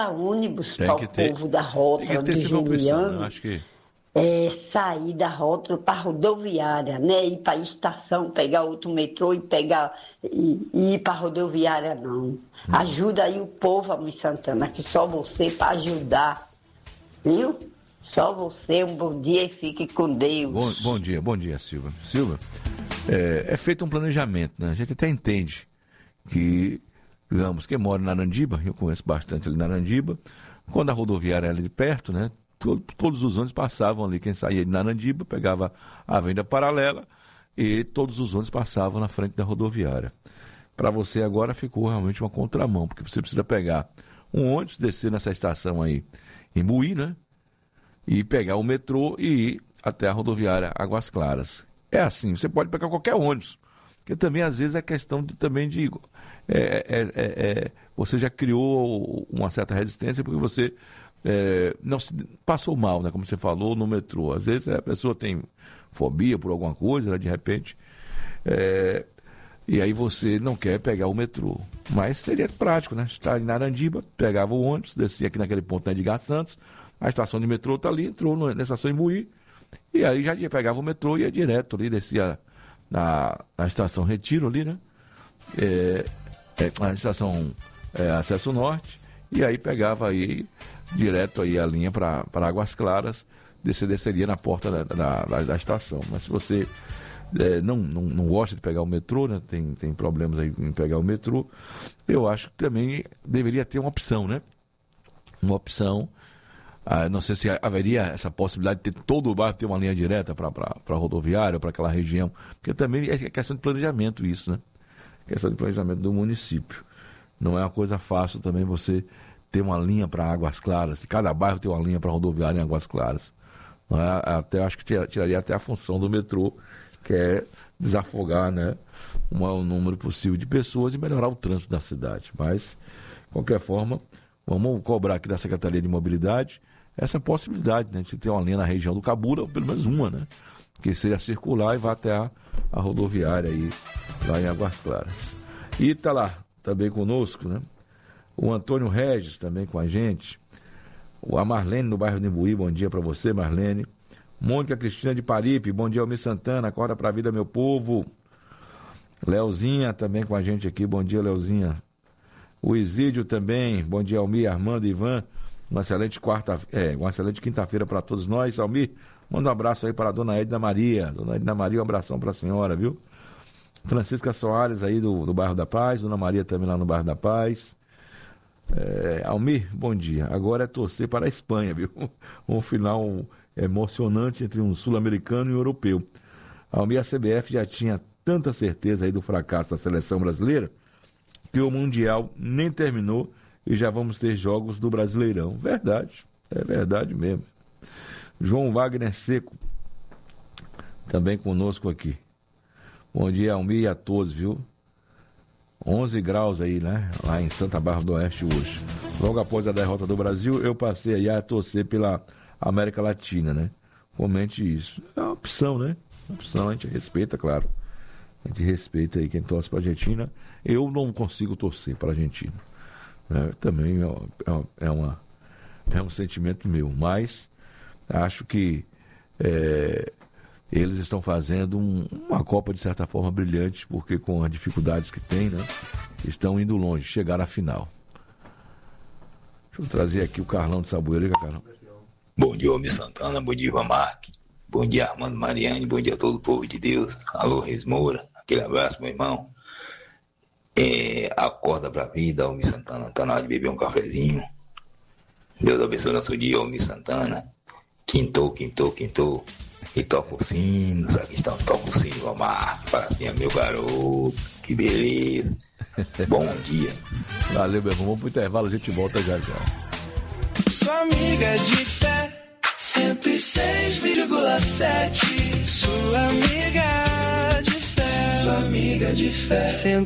ônibus para o povo da rótula de Juliano, né? Acho que... sair da rótula para a rodoviária, né? Ir para a estação, pegar outro metrô e ir para a rodoviária, não. Ajuda aí o povo, Almir Santana, que só você para ajudar, viu? Só você, um bom dia e fique com Deus. Bom dia, Silva. Silva, é feito um planejamento, né? A gente até entende que, digamos, quem mora em Narandiba, eu conheço bastante ali em Narandiba, quando a rodoviária era ali perto, né? Todos os ônibus passavam ali, quem saía de Narandiba pegava a Avenida Paralela e todos os ônibus passavam na frente da rodoviária. Para você agora ficou realmente uma contramão, porque você precisa pegar um ônibus, descer nessa estação aí em Buí, né? E pegar o metrô e ir até a rodoviária Águas Claras. É assim, você pode pegar qualquer ônibus, porque também às vezes é questão de você já criou uma certa resistência porque você não se passou mal, né, como você falou, no metrô. Às vezes a pessoa tem fobia por alguma coisa, né, de repente, e aí você não quer pegar o metrô. Mas seria prático, né? Estar em Narandiba, pegava o ônibus, descia aqui naquele ponto da Edgar Santos, a estação de metrô está ali, entrou na estação em Buí, e aí já pegava o metrô e ia direto ali, descia na estação Retiro ali, né? A estação Acesso Norte, e aí pegava aí direto aí a linha para Águas Claras, desceria na porta da estação. Mas se você não gosta de pegar o metrô, né? Tem problemas aí em pegar o metrô, eu acho que também deveria ter uma opção, né? Uma opção. Não sei se haveria essa possibilidade de ter todo o bairro ter uma linha direta para a rodoviária, para aquela região, porque também é questão de planejamento isso, né? Questão de planejamento do município. Não é uma coisa fácil também você ter uma linha para Águas Claras, cada bairro ter uma linha para a rodoviária em Águas Claras. Até acho que tiraria até a função do metrô, que é desafogar, né, um número possível de pessoas e melhorar o trânsito da cidade. Mas, de qualquer forma, vamos cobrar aqui da Secretaria de Mobilidade essa possibilidade, né, de você ter uma linha na região do Cabura, ou pelo menos uma, né, que seja circular e vá até a rodoviária aí, lá em Águas Claras. E está lá também conosco, né, o Antônio Regis também com a gente, a Marlene no bairro de Imbuí, bom dia para você, Marlene. Mônica Cristina de Paripe, bom dia, Almir Santana, acorda pra vida, meu povo. Leozinha também com a gente aqui, bom dia, Leozinha. O Isídio também, bom dia, Almir, Armando, Ivan, uma excelente quinta-feira para todos nós. Almir, manda um abraço aí para a dona Edna Maria. Dona Edna Maria, um abração para a senhora, viu? Francisca Soares aí do bairro da Paz, dona Maria também lá no bairro da Paz. Almir, bom dia. Agora é torcer para a Espanha, viu? Um final emocionante entre um sul-americano e um europeu. Almir, a CBF já tinha tanta certeza aí do fracasso da seleção brasileira que o Mundial nem terminou e já vamos ter jogos do Brasileirão. Verdade, é verdade mesmo. João Wagner Seco, também conosco aqui. Bom dia, Almir, e a todos, viu? 11 graus aí, né? Lá em Santa Bárbara do Oeste hoje. Logo após a derrota do Brasil, eu passei aí a torcer pela América Latina, né? Comente isso. É uma opção, né? Uma opção, a gente respeita, claro. A gente respeita aí quem torce para a Argentina. Eu não consigo torcer para a Argentina. Também é um sentimento meu. Mas acho que eles estão fazendo uma Copa, de certa forma, brilhante, porque com as dificuldades que tem, né, estão indo longe, chegaram à final. Deixa eu trazer aqui o Carlão de Saboeiro. Carlão. Bom dia, Almir Santana, bom dia, Ivan Marques, bom dia, Armando Mariane, bom dia a todo o povo de Deus. Alô, Reis Moura, aquele abraço, meu irmão. Acorda pra vida, Almir Santana, tá na hora de beber um cafezinho. Deus abençoe nosso dia, Almir Santana. Quintou. E toca o sino, sacristão, toca o sino, Omar, para cima, meu garoto, que beleza. Bom dia. Valeu, meu irmão, vamos pro intervalo, a gente volta já. Sua amiga de fé, 106,7. Sua amiga de fé, sua amiga de fé,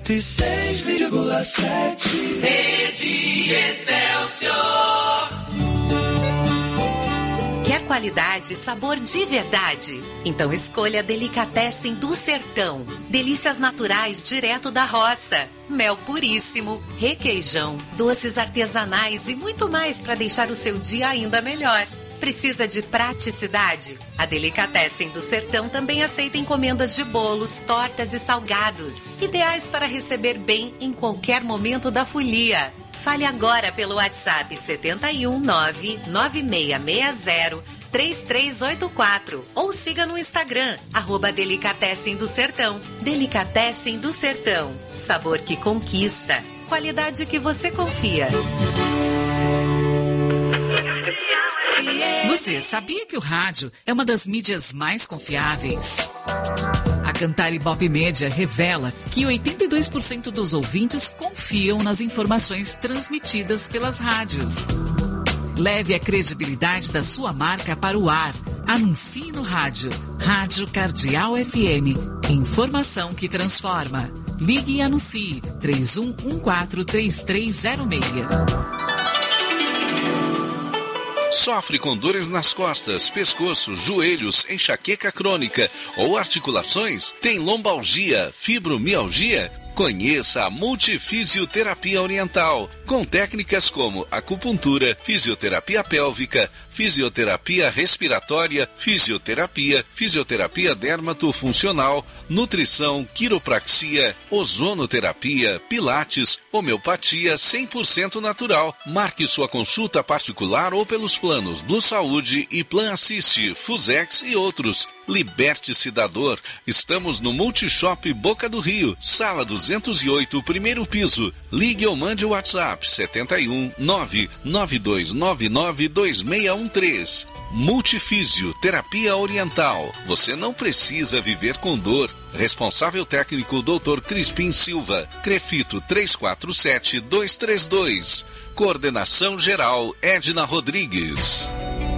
106,7. Rede Excelsior. Quer qualidade e sabor de verdade. Então escolha Delicatessen do Sertão. Delícias naturais direto da roça. Mel puríssimo, requeijão, doces artesanais e muito mais para deixar o seu dia ainda melhor. Precisa de praticidade? A Delicatessen do Sertão também aceita encomendas de bolos, tortas e salgados, ideais para receber bem em qualquer momento da folia. Fale agora pelo WhatsApp 71996603384 ou siga no Instagram, @Delicatessen do Sertão. Delicatessen do Sertão. Sabor que conquista. Qualidade que você confia. Você sabia que o rádio é uma das mídias mais confiáveis? A Cantar Ibope Média revela que 82% dos ouvintes confiam nas informações transmitidas pelas rádios. Leve a credibilidade da sua marca para o ar. Anuncie no rádio. Rádio Cardeal FM. Informação que transforma. Ligue e anuncie. 31143306. Sofre com dores nas costas, pescoço, joelhos, enxaqueca crônica ou articulações? Tem lombalgia, fibromialgia? Conheça a Multifisioterapia Oriental, com técnicas como acupuntura, fisioterapia pélvica, fisioterapia respiratória, fisioterapia dermatofuncional, nutrição, quiropraxia, ozonoterapia, pilates, homeopatia 100% natural. Marque sua consulta particular ou pelos planos Blue Saúde e Plan Assist, Fusex e outros. Liberte-se da dor. Estamos no Multishop Boca do Rio, sala 208, primeiro piso. Ligue ou mande o WhatsApp 71 992992613. Multifísio Terapia Oriental. Você não precisa viver com dor. Responsável técnico Dr. Crispim Silva. Crefito 347232. Coordenação geral Edna Rodrigues.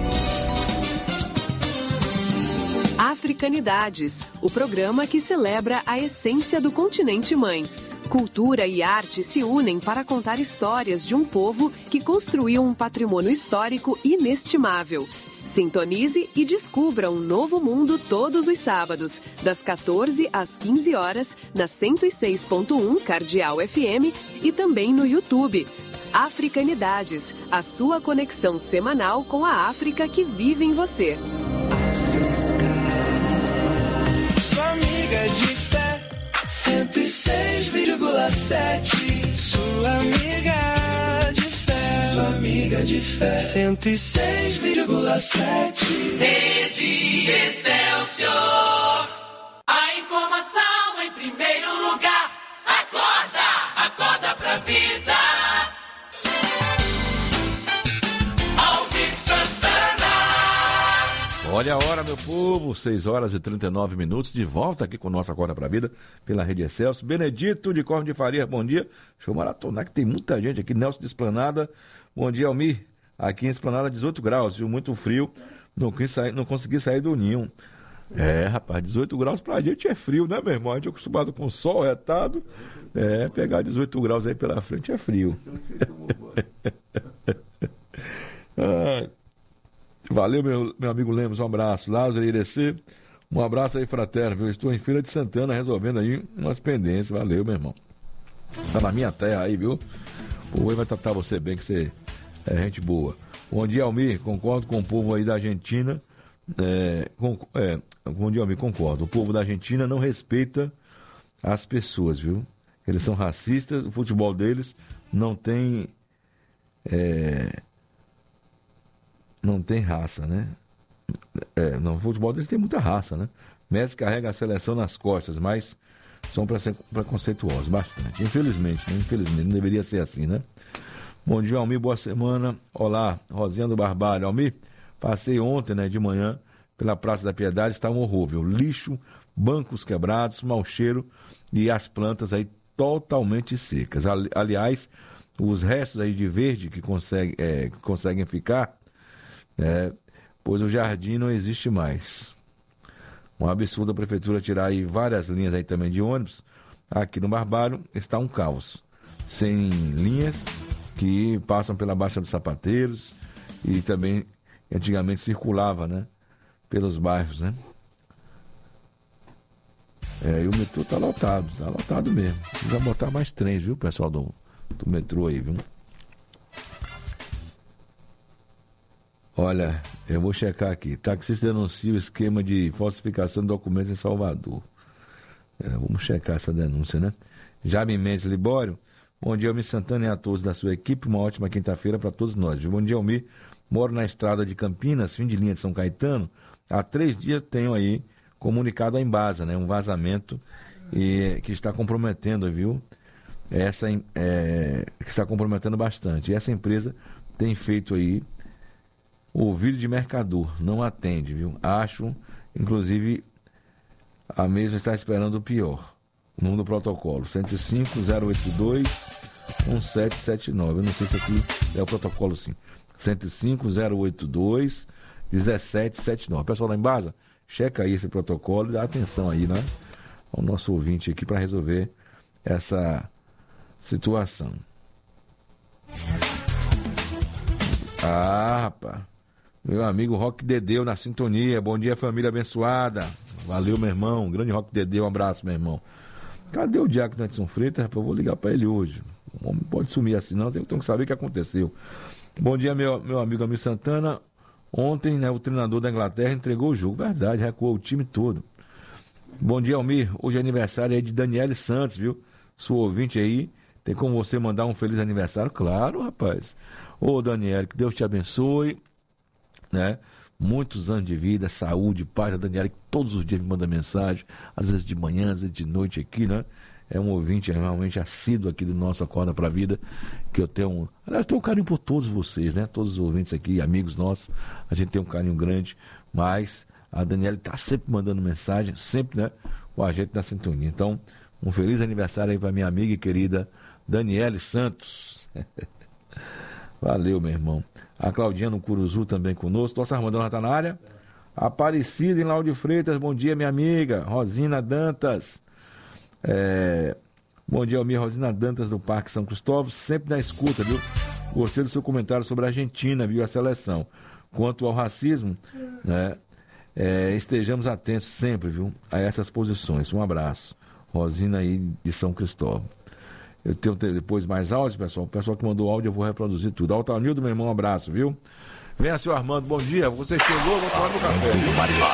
Africanidades, o programa que celebra a essência do continente mãe. Cultura e arte se unem para contar histórias de um povo que construiu um patrimônio histórico inestimável. Sintonize e descubra um novo mundo todos os sábados, das 14 às 15 horas, na 106.1 Cardeal FM e também no YouTube. Africanidades, a sua conexão semanal com a África que vive em você. Sua amiga de fé, 106,7. Sua amiga de fé, sua amiga de fé, 106,7. Rede Excelsior. A informação em primeiro lugar. Acorda, acorda pra vida. Olha a hora, meu povo, 6 horas e 39 minutos, de volta aqui com o nosso Acorda pra Vida, pela Rede Excelsior. Benedito de Corno de Faria, bom dia. Deixa eu maratonar que tem muita gente aqui. Nelson de Esplanada, bom dia, Almir. Aqui em Esplanada, 18 graus, viu? Muito frio, não consegui sair do ninho. É, rapaz, 18 graus pra gente é frio, né, meu irmão? A gente é acostumado com sol retado, pegar 18 graus aí pela frente é frio. Valeu, meu amigo Lemos, um abraço. Lázaro Irecê, um abraço aí fraterno, viu? Estou em Feira de Santana resolvendo aí umas pendências. Valeu, meu irmão. Tá na minha terra aí, viu? O povo vai tratar você bem, que você é gente boa. Bom dia, Almir, concordo com o povo aí da Argentina. Bom dia, Almir, concordo. O povo da Argentina não respeita as pessoas, viu? Eles são racistas, o futebol deles não tem raça, né? O futebol deles tem muita raça, né? Messi carrega a seleção nas costas, mas são preconceituosos, bastante. Infelizmente, não deveria ser assim, né? Bom dia, Almir, boa semana. Olá, Rosinha do Barbalho. Almir, passei ontem, né, de manhã, pela Praça da Piedade, está um horror, viu? Lixo, bancos quebrados, mau cheiro e as plantas aí totalmente secas. Aliás, os restos aí de verde que conseguem ficar, pois o jardim não existe mais. Um absurdo a prefeitura tirar aí várias linhas aí também de ônibus. Aqui no Barbalho está um caos. Sem linhas que passam pela Baixa dos Sapateiros e também que antigamente circulava, né? Pelos bairros, né? E o metrô tá lotado mesmo. Precisa botar mais trens, viu, pessoal do metrô aí, viu? Olha, eu vou checar aqui. Taxista denuncia o esquema de falsificação de documentos em Salvador. Vamos checar essa denúncia, né? Jaime Mendes Libório. Bom dia, Almir Santana e a todos da sua equipe. Uma ótima quinta-feira para todos nós. Bom dia, Almir. Moro na estrada de Campinas, fim de linha de São Caetano. Há 3 dias tenho aí comunicado à Embasa, né? Um vazamento que está comprometendo, viu? Que está comprometendo bastante. E essa empresa tem feito aí ouvido de mercador, não atende, viu? Acho, inclusive, a mesma está esperando o pior. O número do protocolo, 105-082-1779. Eu não sei se aqui é o protocolo, sim. 105-082-1779. Pessoal da Embasa, checa aí esse protocolo e dá atenção aí, né? Ao nosso ouvinte aqui para resolver essa situação. Rapaz. Meu amigo Roque Dedeu na sintonia. Bom dia, família abençoada. Valeu, meu irmão. Grande Roque Dedeu, um abraço, meu irmão. Cadê o Diácono Edson Freitas? Eu vou ligar para ele hoje. O homem pode sumir assim, não. Tenho que saber o que aconteceu. Bom dia, meu amigo Almir Santana. Ontem, né, o treinador da Inglaterra entregou o jogo. Verdade, recuou o time todo. Bom dia, Almir. Hoje é aniversário aí de Daniele Santos, viu? Sua ouvinte aí. Tem como você mandar um feliz aniversário? Claro, rapaz. Ô, Daniele, que Deus te abençoe, né? Muitos anos de vida, saúde, paz. A Daniela que todos os dias me manda mensagem, às vezes de manhã, às vezes de noite aqui, né? É um ouvinte realmente assíduo aqui do nosso Acorda Pra Vida, que eu tenho, aliás, tenho um carinho por todos vocês, né? Todos os ouvintes aqui, amigos nossos, a gente tem um carinho grande, mas a Daniela tá sempre mandando mensagem, sempre, né? Com a gente na sintonia. Então, um feliz aniversário aí pra minha amiga e querida Daniele Santos. Valeu, meu irmão. A Claudinha no Curuzu também conosco. Nossa Armandão já tá na área. Aparecida em Lauro de Freitas. Bom dia, minha amiga. Rosina Dantas. Bom dia, Almir. Rosina Dantas do Parque São Cristóvão. Sempre na escuta, viu? Gostei do seu comentário sobre a Argentina, viu? A seleção. Quanto ao racismo, né? Estejamos atentos sempre, viu? A essas posições. Um abraço. Rosina aí de São Cristóvão. Eu tenho depois mais áudios, pessoal. O pessoal que mandou áudio eu vou reproduzir tudo. Altanildo, meu irmão, um abraço, viu? Venha, seu Armando, bom dia. Você chegou, vou tomar no café, viu?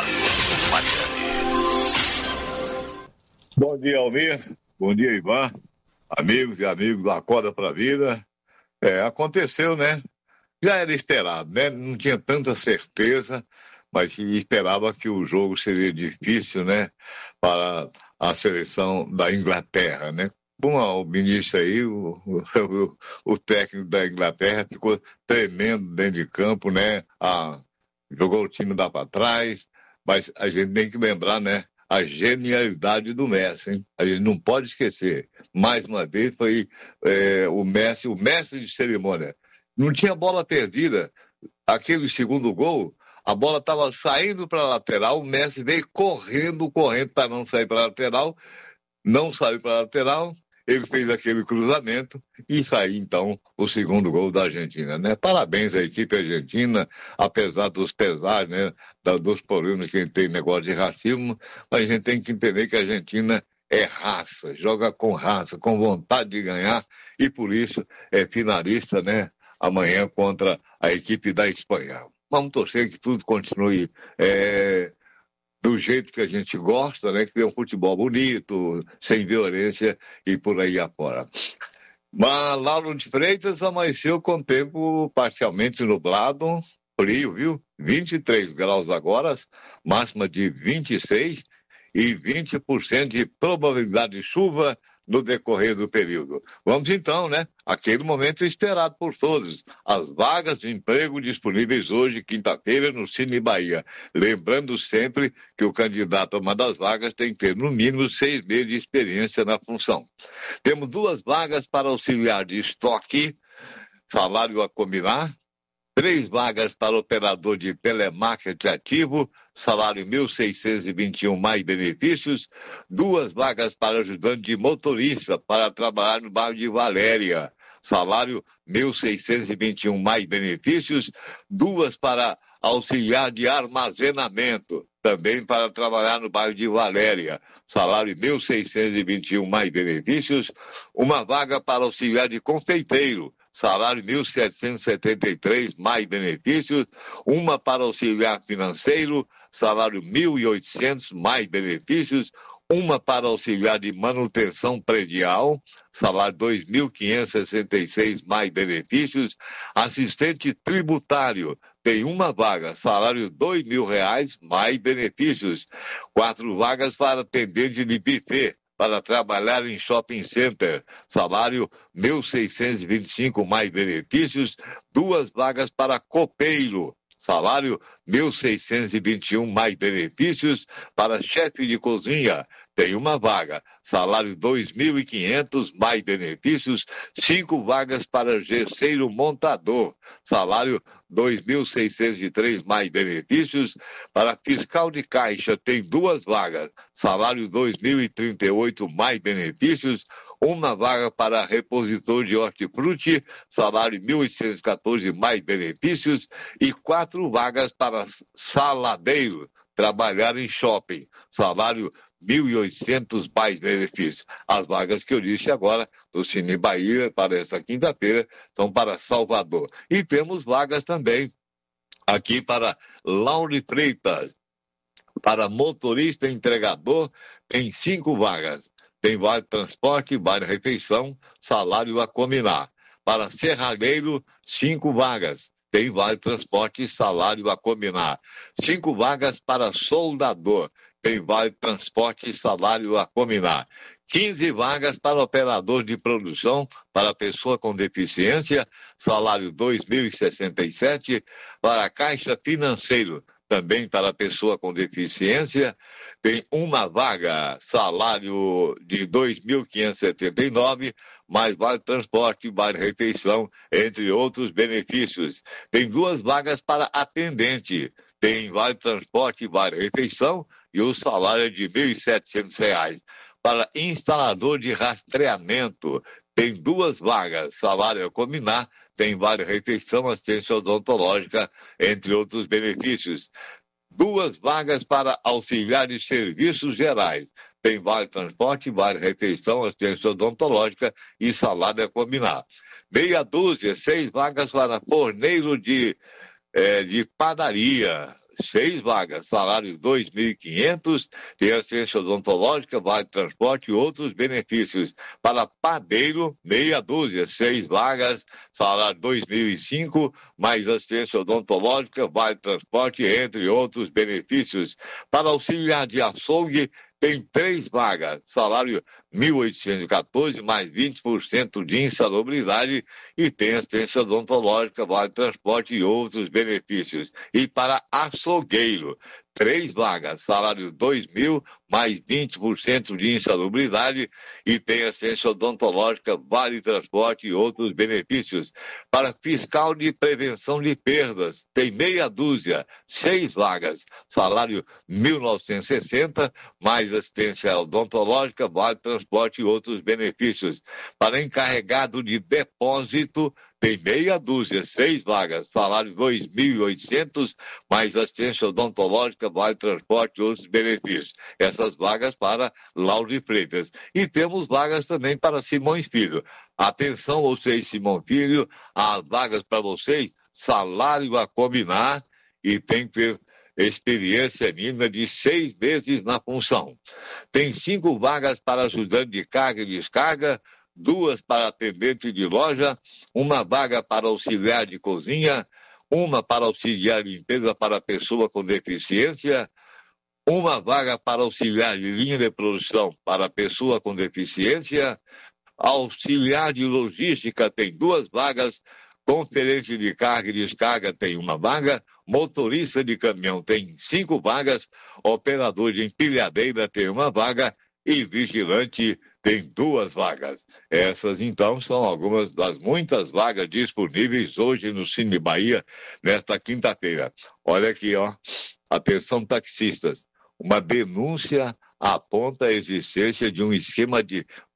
Bom dia, Almir. Bom dia, Ivan. Amigos e amigos da Acorda Pra Vida. Aconteceu, né? Já era esperado, né? Não tinha tanta certeza, mas esperava que o jogo seria difícil, né? Para a seleção da Inglaterra, né? Bom, o ministro aí, o técnico da Inglaterra ficou tremendo dentro de campo, né? Jogou o time lá para trás, mas a gente tem que lembrar, né? A genialidade do Messi, hein? A gente não pode esquecer. Mais uma vez foi o mestre de cerimônia. Não tinha bola perdida. Aquele segundo gol, a bola estava saindo para a lateral, o Messi veio correndo para não sair para a lateral, não saiu para a lateral. Ele fez aquele cruzamento e saiu, então, o segundo gol da Argentina, né? Parabéns à equipe argentina, apesar dos pesares, né? Dos problemas que a gente tem negócio de racismo, mas a gente tem que entender que a Argentina é raça, joga com raça, com vontade de ganhar e, por isso, é finalista, né? Amanhã contra a equipe da Espanha. Vamos torcer que tudo continue do jeito que a gente gosta, né? Que tem um futebol bonito, sem violência e por aí afora. Mas Lauro de Freitas amanheceu com tempo parcialmente nublado, frio, viu? 23 graus agora, máxima de 26 e 20% de probabilidade de chuva no decorrer do período. Vamos então, né? Aquele momento esperado por todos. As vagas de emprego disponíveis hoje, quinta-feira, no Cine Bahia. Lembrando sempre que o candidato a uma das vagas tem que ter, no mínimo, 6 meses de experiência na função. Temos 2 vagas para auxiliar de estoque, salário a combinar. 3 vagas para operador de telemarketing ativo, salário 1.621 mais benefícios. 2 vagas para ajudante de motorista para trabalhar no bairro de Valéria, salário 1.621 mais benefícios. 2 para auxiliar de armazenamento, também para trabalhar no bairro de Valéria. Salário 1.621 mais benefícios. Uma vaga para auxiliar de confeiteiro. Salário 1.773 mais benefícios. Uma para auxiliar financeiro. Salário 1.800 mais benefícios. Uma para auxiliar de manutenção predial, salário 2.566 mais benefícios. Assistente tributário, tem uma vaga, salário R$2.000 mais benefícios. 4 vagas para atendente de buffet, para trabalhar em shopping center, salário 1.625 mais benefícios. 2 vagas para copeiro, salário 1.621 mais benefícios. Para chefe de cozinha, tem uma vaga, salário 2.500 mais benefícios. 5 vagas para gesseiro montador, salário 2.603 mais benefícios. Para fiscal de caixa, tem 2 vagas, salário 2.038 mais benefícios. Uma vaga para repositor de hortifruti, salário 1.814 mais benefícios. E 4 vagas para saladeiro, trabalhar em shopping, salário 1.800 mais benefícios. As vagas que eu disse agora do Cine Bahia para essa quinta-feira são para Salvador. E temos vagas também aqui para Laure Freitas, para motorista entregador, tem 5 vagas. Tem vale transporte, vale refeição, salário a combinar. Para serralheiro, 5 vagas. Tem vale transporte e salário a combinar. 5 vagas para soldador. Tem vale transporte e salário a combinar. 15 vagas para operador de produção para pessoa com deficiência, salário 2.067. Para caixa financeiro, também para pessoa com deficiência, tem uma vaga, salário de 2.579, mais vale transporte, vale refeição, entre outros benefícios. Tem 2 vagas para atendente, tem vale transporte, vale refeição e o salário é de R$ 1.700. Para instalador de rastreamento, tem 2 vagas, salário a combinar, tem vale refeição, assistência odontológica, entre outros benefícios. 2 vagas para auxiliar de serviços gerais, tem vale transporte, vale refeição, assistência odontológica e salário a combinar. Meia dúzia, 6 vagas para forneiro de padaria. 6 vagas, salário 2.500, tem assistência odontológica, vale transporte e outros benefícios. Para padeiro, meia dúzia, 6 vagas, salário 2.005, mais assistência odontológica, vale transporte, entre outros benefícios. Para auxiliar de açougue, tem 3 vagas, salário 1.814, mais 20% de insalubridade e tem assistência odontológica, vale transporte e outros benefícios. E para açougueiro, 3 vagas, salário 2.000, mais 20% de insalubridade e tem assistência odontológica, vale transporte e outros benefícios. Para fiscal de prevenção de perdas, tem meia dúzia, 6 vagas, salário 1.960, mais assistência odontológica, vale transporte e outros benefícios. Para encarregado de depósito, tem meia dúzia, 6 vagas, salário 2.800, mais assistência odontológica, vale transporte e outros benefícios. Essas vagas para Laure Freitas. E temos vagas também para Simões Filho. Atenção, vocês, Simão Filho, as vagas para vocês, salário a combinar e tem que ter experiência mínima de 6 meses na função. Tem 5 vagas para ajudante de carga e descarga, 2 para atendente de loja, 1 vaga para auxiliar de cozinha, 1 para auxiliar de limpeza para pessoa com deficiência, 1 vaga para auxiliar de linha de produção para pessoa com deficiência, auxiliar de logística tem 2 vagas, conferente de carga e descarga tem 1 vaga, motorista de caminhão tem 5 vagas, operador de empilhadeira tem 1 vaga e vigilante tem 2 vagas. Essas, então, são algumas das muitas vagas disponíveis hoje no Cine Bahia, nesta quinta-feira. Olha aqui, ó. Atenção, taxistas. Uma denúncia aponta a existência de um esquema de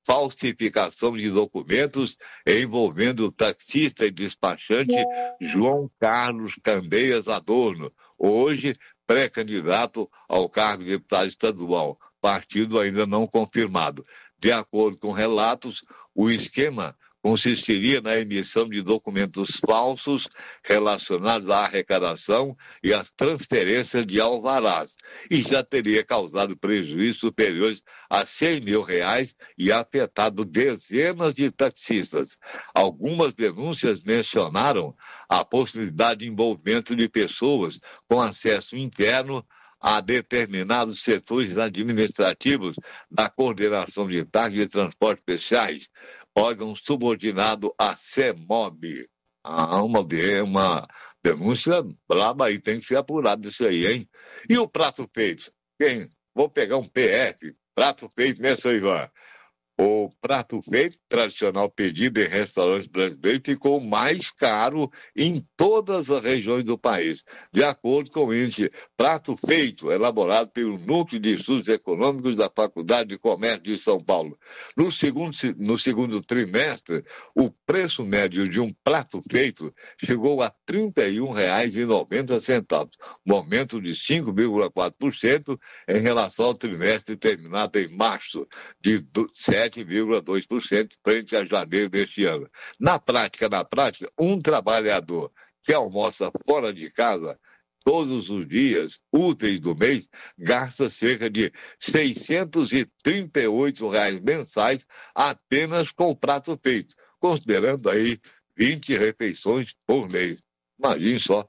falsificação de documentos envolvendo o taxista e despachante João Carlos Candeias Adorno, hoje pré-candidato ao cargo de deputado estadual, partido ainda não confirmado. De acordo com relatos, o esquema consistiria na emissão de documentos falsos relacionados à arrecadação e às transferências de alvarás, e já teria causado prejuízos superiores a R$100 mil e afetado dezenas de taxistas. Algumas denúncias mencionaram a possibilidade de envolvimento de pessoas com acesso interno a determinados setores administrativos da Coordenação de Taxas de Transportes Especiais, órgão subordinado à CEMOB. Uma denúncia braba aí, tem que ser apurado isso aí, hein? E o prato feito? Vou pegar um PF, prato feito, né, seu Ivan? O prato feito, tradicional pedido em restaurantes brasileiros, ficou mais caro em todas as regiões do país, de acordo com o índice Prato Feito, elaborado pelo Núcleo de Estudos Econômicos da Faculdade de Comércio de São Paulo. No segundo trimestre, o preço médio de um prato feito chegou a R$ 31,90, um aumento de 5,4% em relação ao trimestre terminado em março, de 7,2% frente a janeiro deste ano. Na prática, um trabalhador que almoça fora de casa todos os dias úteis do mês gasta cerca de R$ 638 mensais apenas com o prato feito, considerando aí 20 refeições por mês. Imagine só,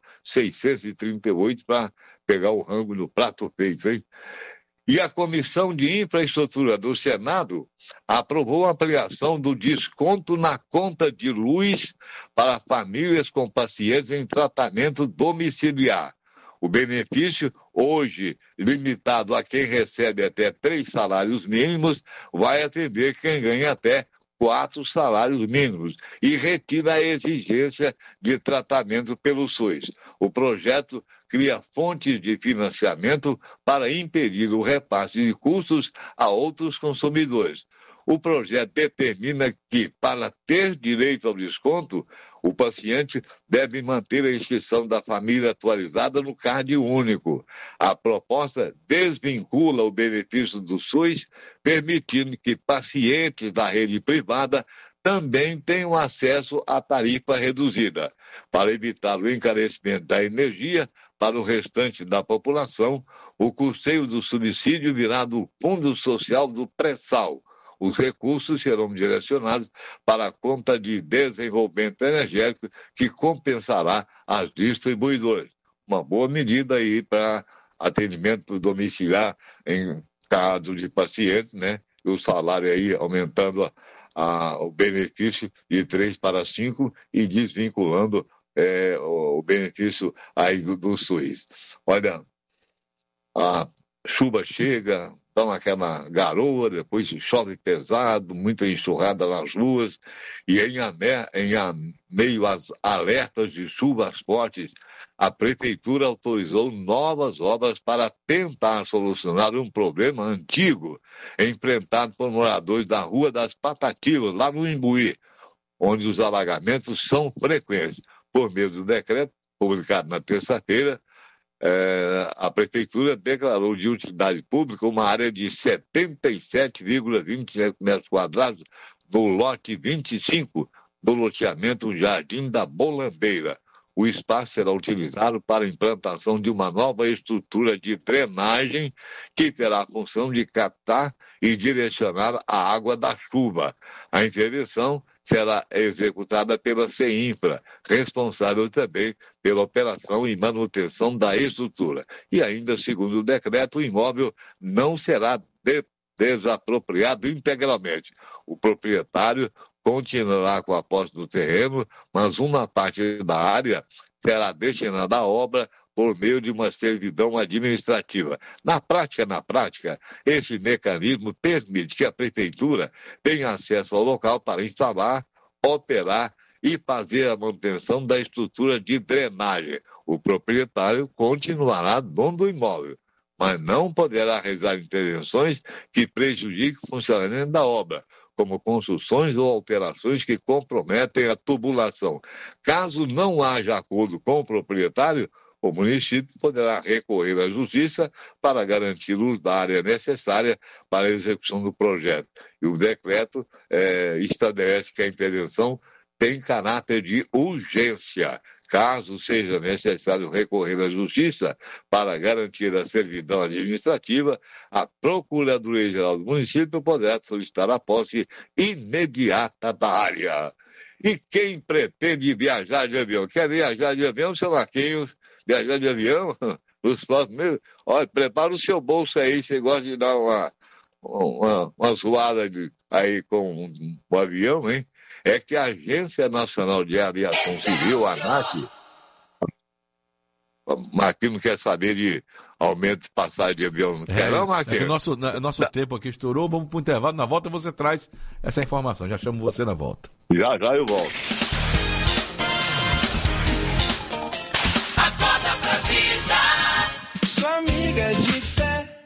638 para pegar o rango do prato feito, hein? E a Comissão de Infraestrutura do Senado aprovou a ampliação do desconto na conta de luz para famílias com pacientes em tratamento domiciliar. O benefício, hoje limitado a quem recebe até 3 salários mínimos, vai atender quem ganha até 4 salários mínimos e retira a exigência de tratamento pelo SUS. O projeto cria fontes de financiamento para impedir o repasse de custos a outros consumidores. O projeto determina que, para ter direito ao desconto, o paciente deve manter a inscrição da família atualizada no CAD único. A proposta desvincula o benefício do SUS, permitindo que pacientes da rede privada também tenham acesso à tarifa reduzida. Para evitar o encarecimento da energia para o restante da população, o custeio do subsídio virá do Fundo Social do Pré-Sal. Os recursos serão direcionados para a conta de desenvolvimento energético, que compensará as distribuidoras. Uma boa medida aí para atendimento domiciliar em caso de pacientes, né? O salário aí aumentando o benefício de 3 para 5 e desvinculando o benefício aí do SUS. Olha, a chuva chega, dá aquela garoa, depois chove pesado, muita enxurrada nas ruas, e em meio às alertas de chuvas fortes, a Prefeitura autorizou novas obras para tentar solucionar um problema antigo enfrentado por moradores da Rua das Patativas, lá no Imbuí, onde os alagamentos são frequentes. Por meio do decreto, publicado na terça-feira, a Prefeitura declarou de utilidade pública uma área de 77,27 metros quadrados no lote 25 do loteamento Jardim da Bolambeira. O espaço será utilizado para a implantação de uma nova estrutura de drenagem que terá a função de captar e direcionar a água da chuva. A intervenção será executada pela CEINFRA, responsável também pela operação e manutenção da estrutura. E ainda, segundo o decreto, o imóvel não será desapropriado integralmente. O proprietário continuará com a posse do terreno, mas uma parte da área será destinada à obra por meio de uma servidão administrativa. Na prática, esse mecanismo permite que a Prefeitura tenha acesso ao local para instalar, operar e fazer a manutenção da estrutura de drenagem. O proprietário continuará dono do imóvel, mas não poderá realizar intervenções que prejudiquem o funcionamento da obra, como construções ou alterações que comprometem a tubulação. Caso não haja acordo com o proprietário, o município poderá recorrer à justiça para garantir o uso da área necessária para a execução do projeto. E o decreto estabelece que a intervenção tem caráter de urgência. Caso seja necessário recorrer à justiça para garantir a servidão administrativa, a Procuradoria-Geral do município poderá solicitar a posse imediata da área. E quem pretende viajar de avião? Quer viajar de avião, seu Marquinhos? Viajar de avião? Nos próximos meses? Olha, prepara o seu bolso aí, você gosta de dar uma zoada aí com o avião, hein? É que a Agência Nacional de Aviação Civil, a ANAC, Marquinhos não quer saber de aumento de passagem de avião, não quer não, Marquinhos? Nosso tempo aqui estourou, vamos para o intervalo, na volta você traz essa informação, já chamo você na volta. Já eu volto. Acorda pra vida, sua amiga de fé,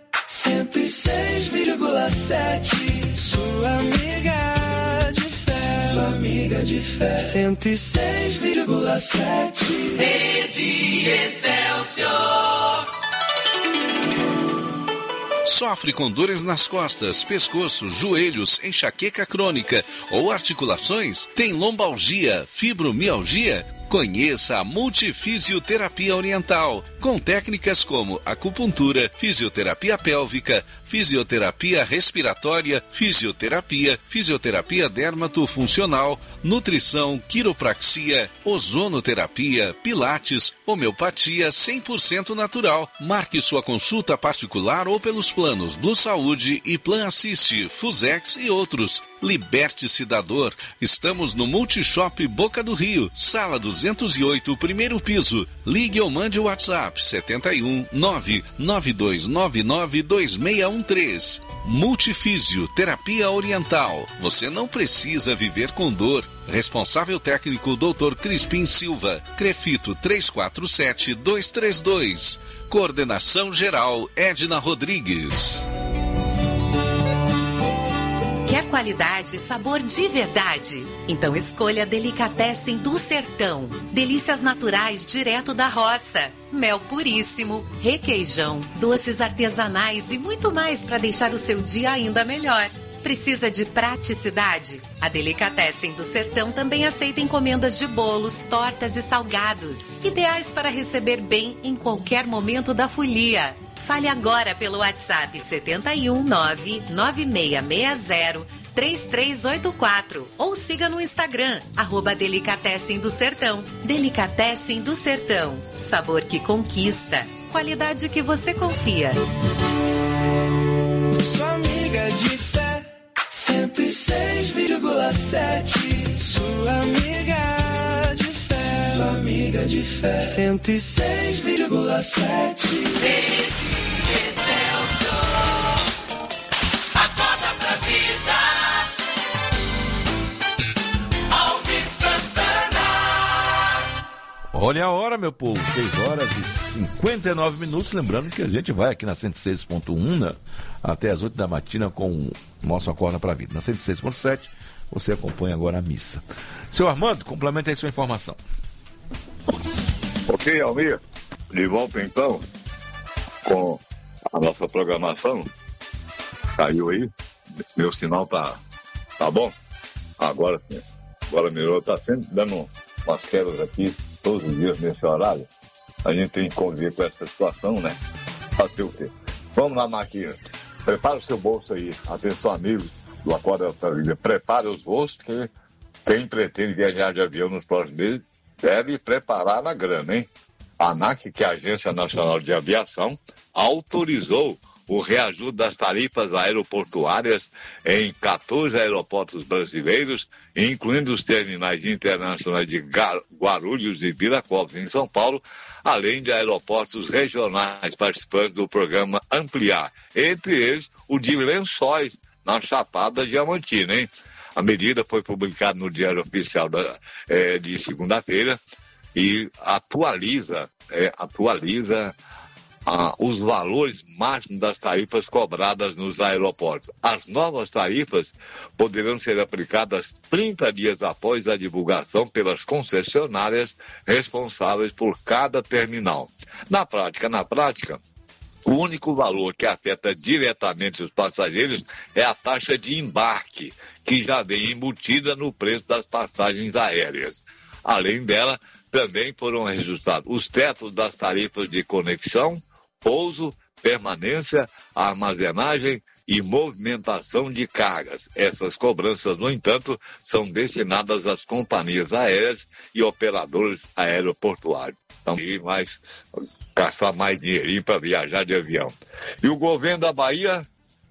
106,7, sua amiga de fé, sua amiga de fé, 106,7, Rede Excelsior. Sofre com dores nas costas, pescoço, joelhos, enxaqueca crônica ou articulações? Tem lombalgia, fibromialgia? Conheça a Multifisioterapia Oriental, com técnicas como acupuntura, fisioterapia pélvica, fisioterapia respiratória, fisioterapia dermatofuncional, nutrição, quiropraxia, ozonoterapia, pilates, homeopatia 100% natural. Marque sua consulta particular ou pelos planos Blue Saúde e Plan Assiste, Fusex e outros. Liberte-se da dor. Estamos no Multishop Boca do Rio, sala 208, primeiro piso. Ligue ou mande o WhatsApp 71 99299 2613. Multifisioterapia Oriental. Você não precisa viver com dor. Responsável técnico Dr. Crispim Silva. Crefito 347232. Coordenação geral Edna Rodrigues. Quer qualidade e sabor de verdade? Então escolha Delicatessen do Sertão. Delícias naturais direto da roça. Mel puríssimo, requeijão, doces artesanais e muito mais para deixar o seu dia ainda melhor. Precisa de praticidade? A Delicatessen do Sertão também aceita encomendas de bolos, tortas e salgados, ideais para receber bem em qualquer momento da folia. Fale agora pelo WhatsApp 71996603384 ou siga no Instagram, @Delicatessen do Sertão. Delicatessen do Sertão. Sabor que conquista. Qualidade que você confia. Sua amiga de fé, 106,7. Sua amiga de fé, sua amiga de fé, 106,7. Rede Excelsior. Acorda pra vida. Alvin Santana. Olha a hora, meu povo, 6h59. Lembrando que a gente vai aqui na 106.1, né, até as 8 da matina com o nosso Acorda pra Vida. Na 106.7, você acompanha agora a missa. Seu Armando, complementa aí sua informação. Ok, Almir, de volta então com a nossa programação. Caiu aí? Meu sinal tá bom? Agora sim. Agora melhorou, tá sempre dando umas quedas aqui todos os dias nesse horário. A gente tem que conviver com essa situação, né? Fazer o quê? Vamos lá, Marquinhos. Prepara o seu bolso aí. Atenção, amigos do Acorda pra Vida. Prepare os bolsos, que quem pretende viajar de avião nos próximos meses deve preparar na grana, hein? A ANAC, que é a Agência Nacional de Aviação, autorizou o reajuste das tarifas aeroportuárias em 14 aeroportos brasileiros, incluindo os terminais internacionais de Guarulhos e Viracopos, em São Paulo, além de aeroportos regionais participantes do programa Ampliar, entre eles o de Lençóis, na Chapada Diamantina, hein? A medida foi publicada no Diário Oficial de segunda-feira e atualiza os valores máximos das tarifas cobradas nos aeroportos. As novas tarifas poderão ser aplicadas 30 dias após a divulgação pelas concessionárias responsáveis por cada terminal. Na prática, o único valor que afeta diretamente os passageiros é a taxa de embarque, que já vem embutida no preço das passagens aéreas. Além dela, também foram reajustados os tetos das tarifas de conexão, pouso, permanência, armazenagem e movimentação de cargas. Essas cobranças, no entanto, são destinadas às companhias aéreas e operadores aeroportuários. Então, caçar mais dinheirinho para viajar de avião. E o governo da Bahia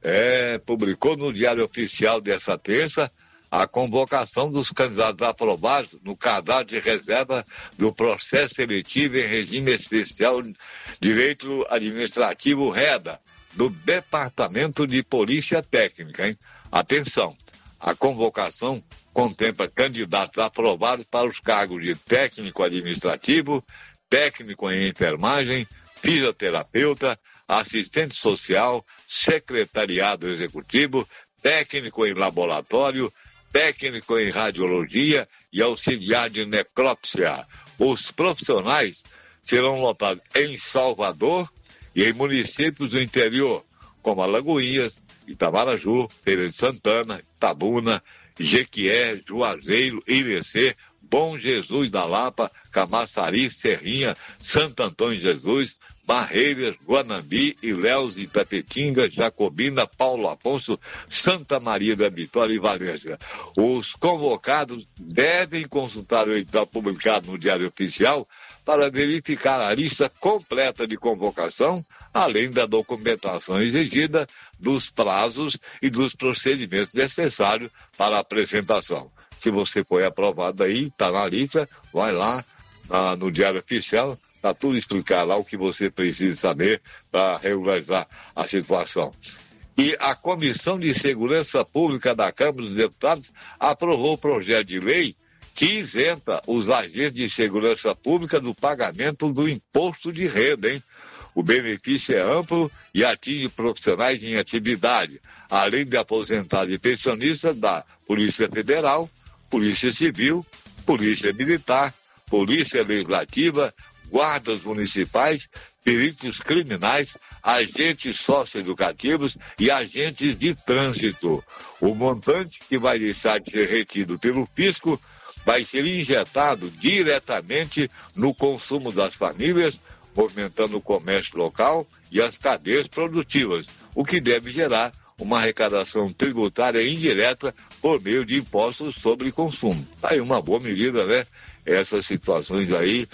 publicou no Diário Oficial dessa terça a convocação dos candidatos aprovados no cadastro de reserva do processo seletivo em regime especial Direito Administrativo REDA, do Departamento de Polícia Técnica. Hein? Atenção, a convocação contempla candidatos aprovados para os cargos de técnico administrativo, técnico em enfermagem, fisioterapeuta, assistente social, secretariado executivo, técnico em laboratório, técnico em radiologia e auxiliar de necrópsia. Os profissionais serão lotados em Salvador e em municípios do interior, como Alagoinhas, Itamaraju, Feira de Santana, Itabuna, Jequié, Juazeiro, Irecê, Bom Jesus da Lapa, Camaçari, Serrinha, Santo Antônio de Jesus, Barreiras, Guanambi, Ilhéus, Itapetinga, Jacobina, Paulo Afonso, Santa Maria da Vitória e Valência. Os convocados devem consultar o edital publicado no Diário Oficial para verificar a lista completa de convocação, além da documentação exigida, dos prazos e dos procedimentos necessários para a apresentação. Se você foi aprovado aí, está na lista, vai lá no Diário Oficial, está tudo explicado lá o que você precisa saber para regularizar a situação. E a Comissão de Segurança Pública da Câmara dos Deputados aprovou o projeto de lei que isenta os agentes de segurança pública do pagamento do imposto de renda, hein? O benefício é amplo e atinge profissionais em atividade, além de aposentados e pensionistas da Polícia Federal, Polícia Civil, Polícia Militar, Polícia Legislativa, guardas municipais, peritos criminais, agentes socioeducativos e agentes de trânsito. O montante que vai deixar de ser retido pelo fisco vai ser injetado diretamente no consumo das famílias, movimentando o comércio local e as cadeias produtivas, o que deve gerar uma arrecadação tributária indireta por meio de impostos sobre consumo. Tá aí uma boa medida, né? Essas situações aí,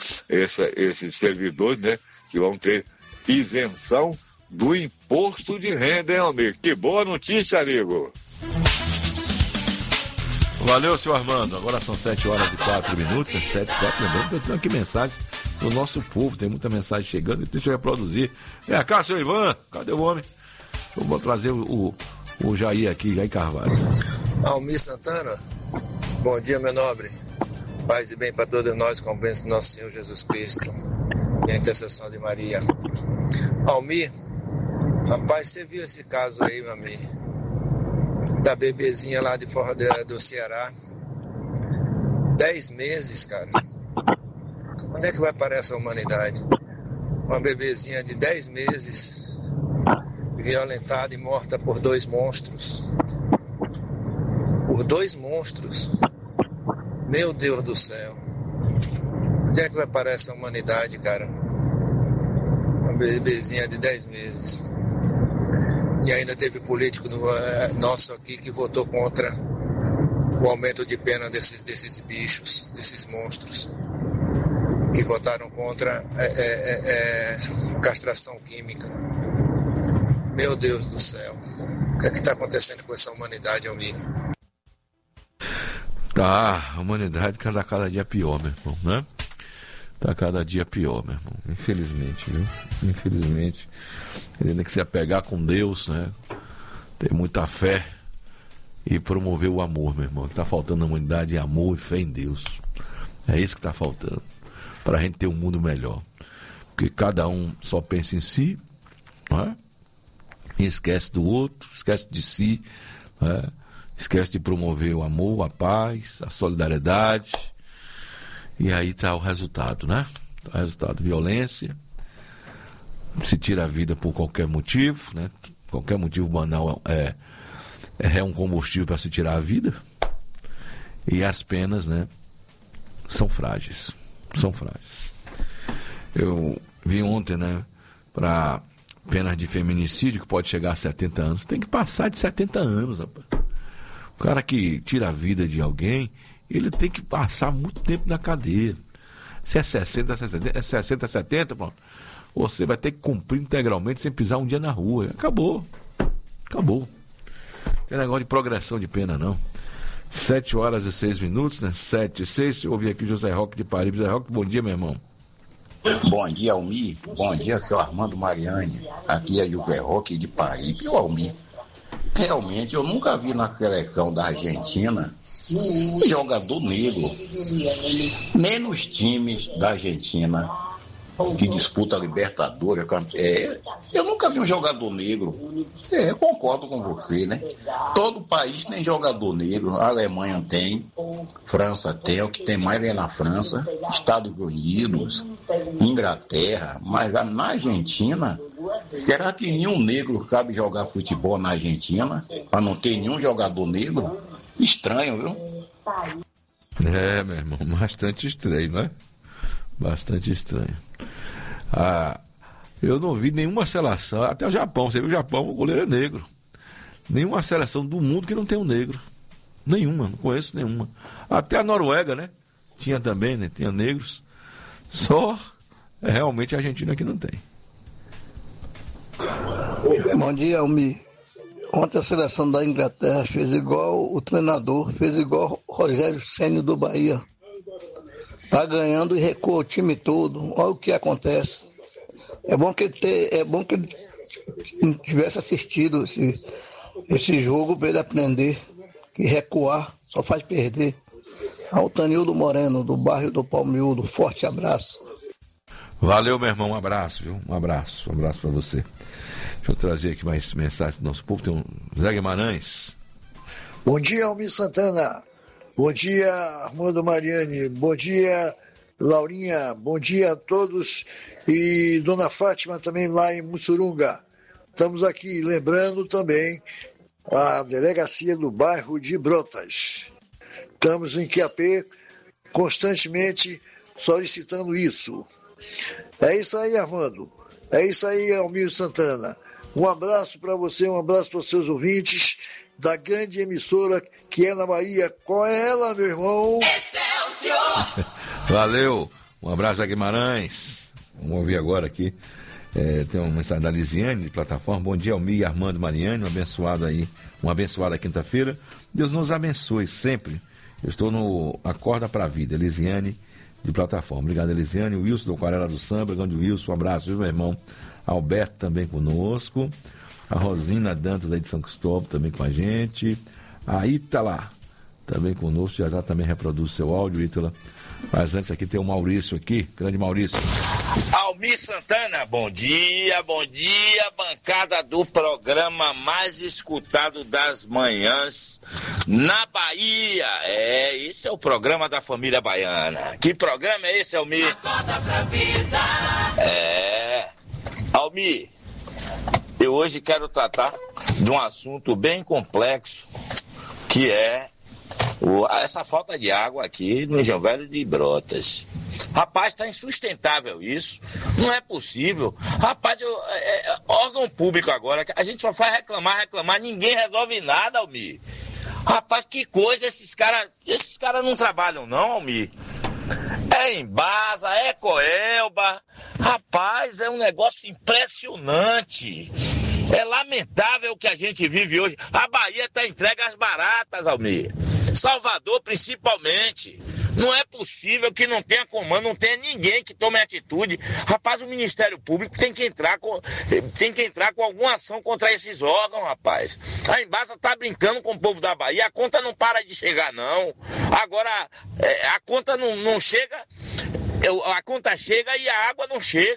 esses servidores, né, que vão ter isenção do imposto de renda, hein, amigo? Que boa notícia, amigo! Valeu, seu Armando. Agora são 7h04, 7h04. Lembrando que eu tenho aqui mensagens do nosso povo, tem muita mensagem chegando, deixa eu reproduzir. Vem cá, seu Ivan, cadê o homem? Eu vou trazer o Jair aqui, Jair Carvalho. Almir Santana, bom dia, meu nobre. Paz e bem para todos nós, com o bênção do nosso Senhor Jesus Cristo e a intercessão de Maria. Almir, rapaz, você viu esse caso aí, meu amigo? Da bebezinha lá de fora do Ceará. 10 meses, cara. Onde é que vai parar essa humanidade? Uma bebezinha de 10 meses, violentada e morta por 2 monstros. Por 2 monstros. Meu Deus do céu. Onde é que vai parar essa humanidade, cara? Uma bebezinha de 10 meses. E ainda teve político nosso aqui que votou contra o aumento de pena desses bichos, desses monstros. Que votaram contra castração química. Meu Deus do céu. O que é que está acontecendo com essa humanidade, Almir? Tá, a humanidade cada dia pior, meu irmão, né? Tá cada dia pior, meu irmão. Infelizmente, viu? Infelizmente. Ele tem que se apegar com Deus, né? Ter muita fé e promover o amor, meu irmão. O que tá faltando na humanidade é amor e fé em Deus. É isso que tá faltando. Pra gente ter um mundo melhor. Porque cada um só pensa em si, não é? E esquece do outro, esquece de si, não é? Esquece de promover o amor, a paz, a solidariedade. E aí está o resultado, né? O resultado, violência, se tira a vida por qualquer motivo, né? Qualquer motivo banal é um combustível para se tirar a vida. E as penas, né, são frágeis. Eu vi ontem, né, para penas de feminicídio que pode chegar a 70 anos. Tem que passar de 70 anos, rapaz. O cara que tira a vida de alguém, ele tem que passar muito tempo na cadeia. Se é 60, 70, pronto. Você vai ter que cumprir integralmente sem pisar um dia na rua. Acabou. Não tem negócio de progressão de pena, não. 7h06, né? 7h06. Eu ouvi aqui o José Roque de Paris. José Roque, bom dia, meu irmão. Bom dia, Almir. Bom dia, seu Armando Mariani. Aqui é José Roque de Paris. E o Almir, realmente eu nunca vi na seleção da Argentina um jogador negro. Nem nos times da Argentina que disputa a Libertadores. Eu nunca vi um jogador negro. Eu concordo com você, né? Todo país tem jogador negro. A Alemanha tem, França tem, o que tem mais é na França, Estados Unidos, Inglaterra, mas na Argentina, será que nenhum negro sabe jogar futebol na Argentina? Para não ter nenhum jogador negro? Estranho, viu? Meu irmão, bastante estranho, né? Bastante estranho. Eu não vi nenhuma seleção, até o Japão, você viu o Japão, o goleiro é negro. Nenhuma seleção do mundo que não tem um negro. Nenhuma, não conheço nenhuma. Até a Noruega, né? Tinha também, né? Tinha negros. Só realmente a Argentina que não tem. Bom dia, Almir. Ontem a seleção da Inglaterra fez igual o treinador, fez igual o Rogério Ceni do Bahia. Tá ganhando e recua o time todo. Olha o que acontece. É bom que ele tivesse assistido esse jogo para ele aprender que recuar só faz perder. Altanildo Moreno, do bairro do Palmiúdo. Forte abraço. Valeu, meu irmão. Um abraço, viu? Um abraço para você. Deixa eu trazer aqui mais mensagens do nosso povo. Tem um Zé Guimarães. Bom dia, Almir Santana. Bom dia, Armando Mariani. Bom dia, Laurinha. Bom dia a todos. E Dona Fátima também lá em Mussurunga. Estamos aqui lembrando também a delegacia do bairro de Brotas. Estamos em QAP constantemente solicitando isso. É isso aí, Armando. É isso aí, Almir Santana. Um abraço para você, um abraço para os seus ouvintes da grande emissora que é na Bahia. Qual é ela, meu irmão? Excelsior! Valeu! Um abraço a Guimarães. Vamos ouvir agora aqui. Tem uma mensagem da Lisiane de plataforma. Bom dia, Almir e Armando Mariani. Uma abençoada quinta-feira. Deus nos abençoe sempre. Eu estou no Acorda pra Vida. Lisiane de plataforma. Obrigado, Elisiane. O Wilson do Aquarela do Samba. Grande Wilson, um abraço, viu, meu irmão? Alberto também conosco. A Rosina Dantas aí de São Cristóvão também com a gente. A Ítala também conosco. Já também reproduz seu áudio, Ítala. Mas antes aqui tem o Maurício aqui. Grande Maurício. Almir Santana, bom dia, bancada do programa mais escutado das manhãs na Bahia. Esse é o programa da família baiana. Que programa é esse, Almir? Acorda pra vida. Almir, eu hoje quero tratar de um assunto bem complexo, que é essa falta de água aqui no Engenho Velho de Brotas. Rapaz, está insustentável isso. Não é possível. Rapaz, órgão público agora, a gente só faz reclamar, ninguém resolve nada, Almir. Rapaz, que coisa, esses caras não trabalham não, Almir. É Embasa, é Coelba. Rapaz, é um negócio impressionante. É lamentável o que a gente vive hoje. A Bahia está entregue às baratas, Almir. Salvador, principalmente. Não é possível que não tenha comando, não tenha ninguém que tome atitude. Rapaz, o Ministério Público tem que entrar com alguma ação contra esses órgãos, rapaz. A Embasa tá brincando com o povo da Bahia, a conta não para de chegar, não. Agora, a conta não chega, a conta chega e a água não chega.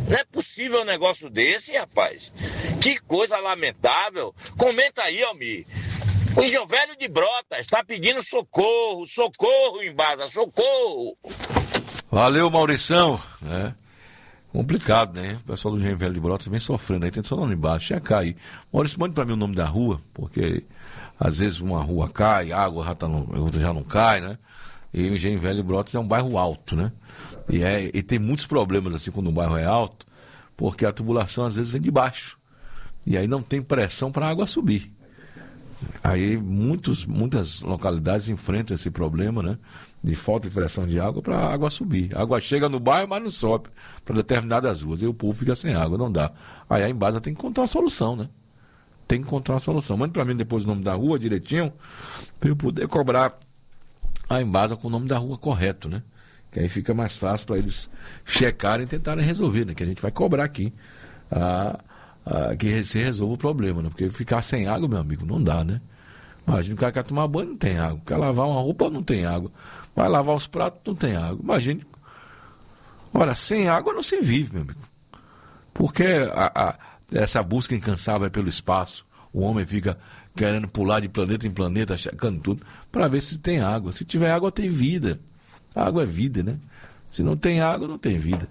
Não é possível um negócio desse, rapaz. Que coisa lamentável. Comenta aí, Almir. O Engenho Velho de Brotas está pedindo socorro, socorro, Embasa, socorro. Valeu, Maurição. Complicado, né? O pessoal do Engenho Velho de Brotas vem sofrendo aí, tem seu nome embaixo, checar aí. Maurício, mande pra mim o nome da rua, porque às vezes uma rua cai, a água já não cai, né? E o Engenho Velho de Brotas é um bairro alto, né? E tem muitos problemas assim quando o bairro é alto, porque a tubulação às vezes vem de baixo. E aí não tem pressão para a água subir. Aí muitas localidades enfrentam esse problema, né? De falta de pressão de água para a água subir. A água chega no bairro, mas não sobe para determinadas ruas. E o povo fica sem água, não dá. Aí a Embasa tem que encontrar uma solução, né? Tem que encontrar uma solução. Mande para mim depois o nome da rua direitinho, para eu poder cobrar a Embasa com o nome da rua correto, né? Que aí fica mais fácil para eles checarem e tentarem resolver, né? Que a gente vai cobrar aqui que se resolva o problema, né? Porque ficar sem água, meu amigo, não dá, né? Imagina, o cara quer tomar banho, não tem água. Quer lavar uma roupa, não tem água. Vai lavar os pratos, não tem água. Imagine. Olha, sem água não se vive, meu amigo. Porque essa busca incansável pelo espaço, o homem fica querendo pular de planeta em planeta, checando tudo, para ver se tem água. Se tiver água, tem vida. A água é vida, né? Se não tem água, não tem vida.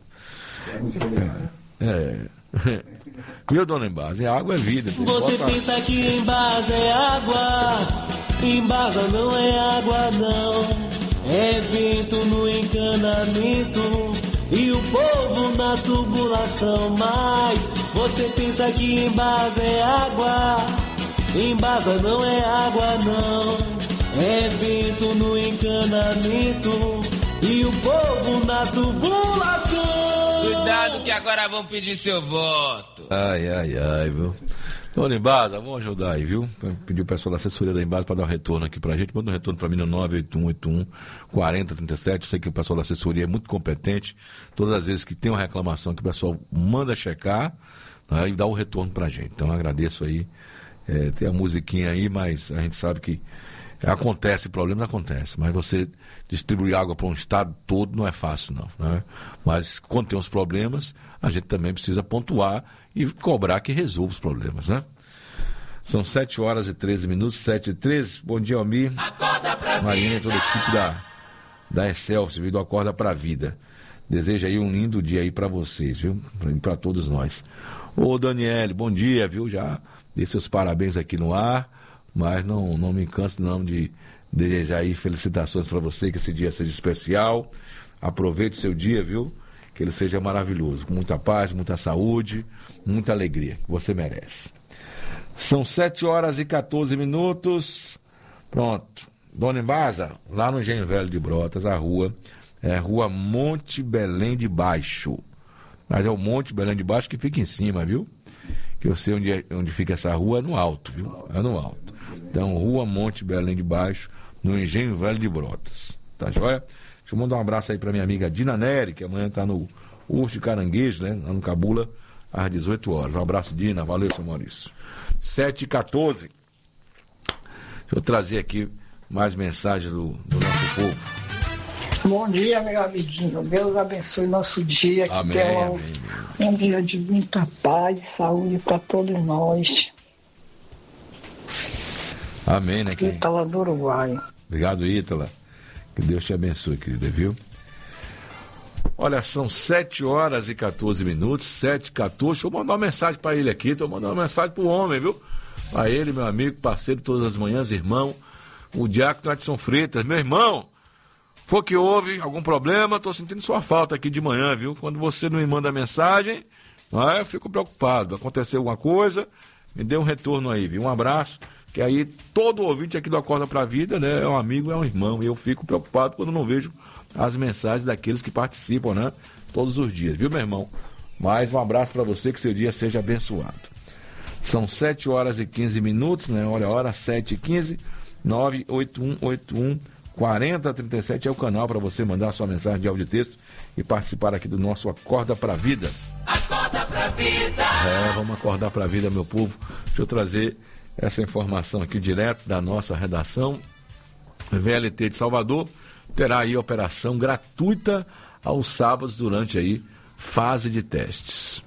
Viu, dona Embasa? A água é vida. Você pensa que Embasa é água? Embasa não é água, não. É vento no encanamento e o povo na tubulação. Mas você pensa que Embasa é água? Embasa não é água, não. É vento no encanamento e o povo na tubulação. Cuidado que agora vão pedir seu voto. Ai, viu? Dona Embasa, vamos ajudar aí, viu? Pedir o pessoal da assessoria da Embasa para dar um retorno aqui pra gente. Manda um retorno pra mim no 981814037. Eu sei que o pessoal da assessoria é muito competente. Todas as vezes que tem uma reclamação que o pessoal manda checar, né, e dá o retorno pra gente. Então eu agradeço aí. Tem a musiquinha aí, mas a gente sabe que acontece, problemas acontecem, mas você distribuir água para um estado todo não é fácil, não, né? Mas quando tem os problemas, a gente também precisa pontuar e cobrar que resolva os problemas, né? São 7h13, 7h13. Bom dia, Almir, Marinha e toda a equipe da Excelsior, viu, do Acorda Pra Vida. Desejo aí um lindo dia aí para vocês, viu? Para todos nós. Ô, Daniele, bom dia, viu? Já dei seus parabéns aqui no ar. Mas não me canso não de desejar aí felicitações para você, que esse dia seja especial. Aproveite o seu dia, viu? Que ele seja maravilhoso, com muita paz, muita saúde, muita alegria, que você merece. São 7h14. Pronto. Dona Embasa, lá no Engenho Velho de Brotas, a rua é Rua Monte Belém de Baixo. Mas é o Monte Belém de Baixo que fica em cima, viu? Que eu sei onde fica essa rua, é no alto, viu? É no alto. Então, Rua Monte Belém de Baixo, no Engenho Velho de Brotas. Tá joia? Deixa eu mandar um abraço aí pra minha amiga Dina Nery, que amanhã tá no Urso de Caranguejo, né? Lá no Cabula, às 18 horas. Um abraço, Dina. Valeu, seu Maurício. 7h14. Deixa eu trazer aqui mais mensagens do nosso povo. Bom dia, meu amiguinho. Deus abençoe nosso dia. Amém, que é um dia de muita paz e saúde para todos nós. Amém, né, querida? Ítala do Uruguai. Obrigado, Ítala. Que Deus te abençoe, querida, viu? Olha, são 7h14. 7h14. Deixa eu mandar uma mensagem para ele aqui. Estou mandando uma mensagem pro homem, viu? Para ele, meu amigo, parceiro todas as manhãs, irmão. O Diácono Adson Freitas. Meu irmão, for que houve algum problema, estou sentindo sua falta aqui de manhã, viu? Quando você não me manda mensagem, eu fico preocupado. Aconteceu alguma coisa, me dê um retorno aí, viu? Um abraço. Que aí todo ouvinte aqui do Acorda Pra Vida, né, é um amigo, é um irmão, e eu fico preocupado quando não vejo as mensagens daqueles que participam, né, todos os dias, viu, meu irmão? Mais um abraço para você, que seu dia seja abençoado. São 7h15, né, olha a hora, 7h15, 981814037 é o canal para você mandar sua mensagem de áudio e texto e participar aqui do nosso Acorda Pra Vida. Acorda Pra Vida! Vamos acordar pra vida, meu povo. Deixa eu trazer essa informação aqui direto da nossa redação. VLT de Salvador terá aí operação gratuita aos sábados durante aí fase de testes.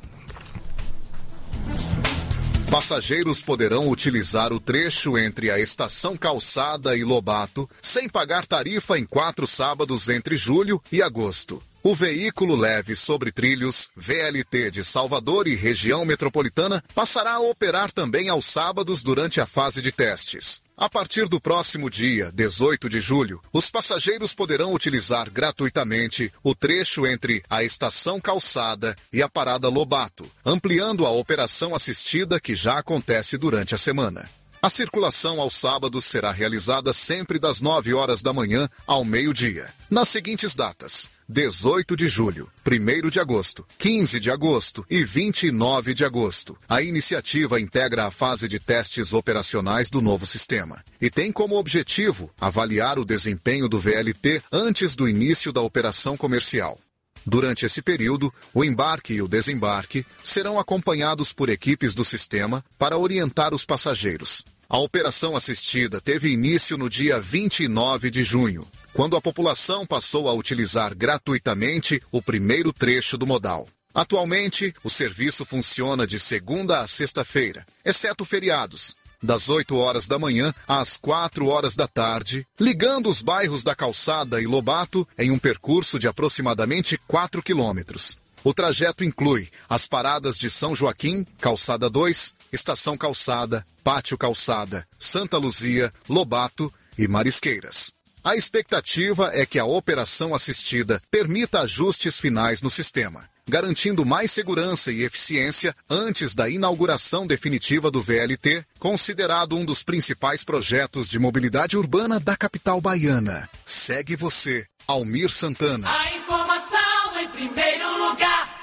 Passageiros poderão utilizar o trecho entre a Estação Calçada e Lobato sem pagar tarifa em 4 sábados entre julho e agosto. O veículo leve sobre trilhos, VLT de Salvador e região metropolitana, passará a operar também aos sábados durante a fase de testes. A partir do próximo dia, 18 de julho, os passageiros poderão utilizar gratuitamente o trecho entre a Estação Calçada e a Parada Lobato, ampliando a operação assistida que já acontece durante a semana. A circulação aos sábados será realizada sempre das 9 horas da manhã ao meio-dia, nas seguintes datas: 18 de julho, 1º de agosto, 15 de agosto e 29 de agosto. A iniciativa integra a fase de testes operacionais do novo sistema e tem como objetivo avaliar o desempenho do VLT antes do início da operação comercial. Durante esse período, o embarque e o desembarque serão acompanhados por equipes do sistema para orientar os passageiros. A operação assistida teve início no dia 29 de junho, quando a população passou a utilizar gratuitamente o primeiro trecho do modal. Atualmente, o serviço funciona de segunda a sexta-feira, exceto feriados, das 8 horas da manhã às 4 horas da tarde, ligando os bairros da Calçada e Lobato em um percurso de aproximadamente 4 quilômetros. O trajeto inclui as paradas de São Joaquim, Calçada 2, Estação Calçada, Pátio Calçada, Santa Luzia, Lobato e Marisqueiras. A expectativa é que a operação assistida permita ajustes finais no sistema, garantindo mais segurança e eficiência antes da inauguração definitiva do VLT, considerado um dos principais projetos de mobilidade urbana da capital baiana. Segue você, Almir Santana. A informação em primeiro lugar.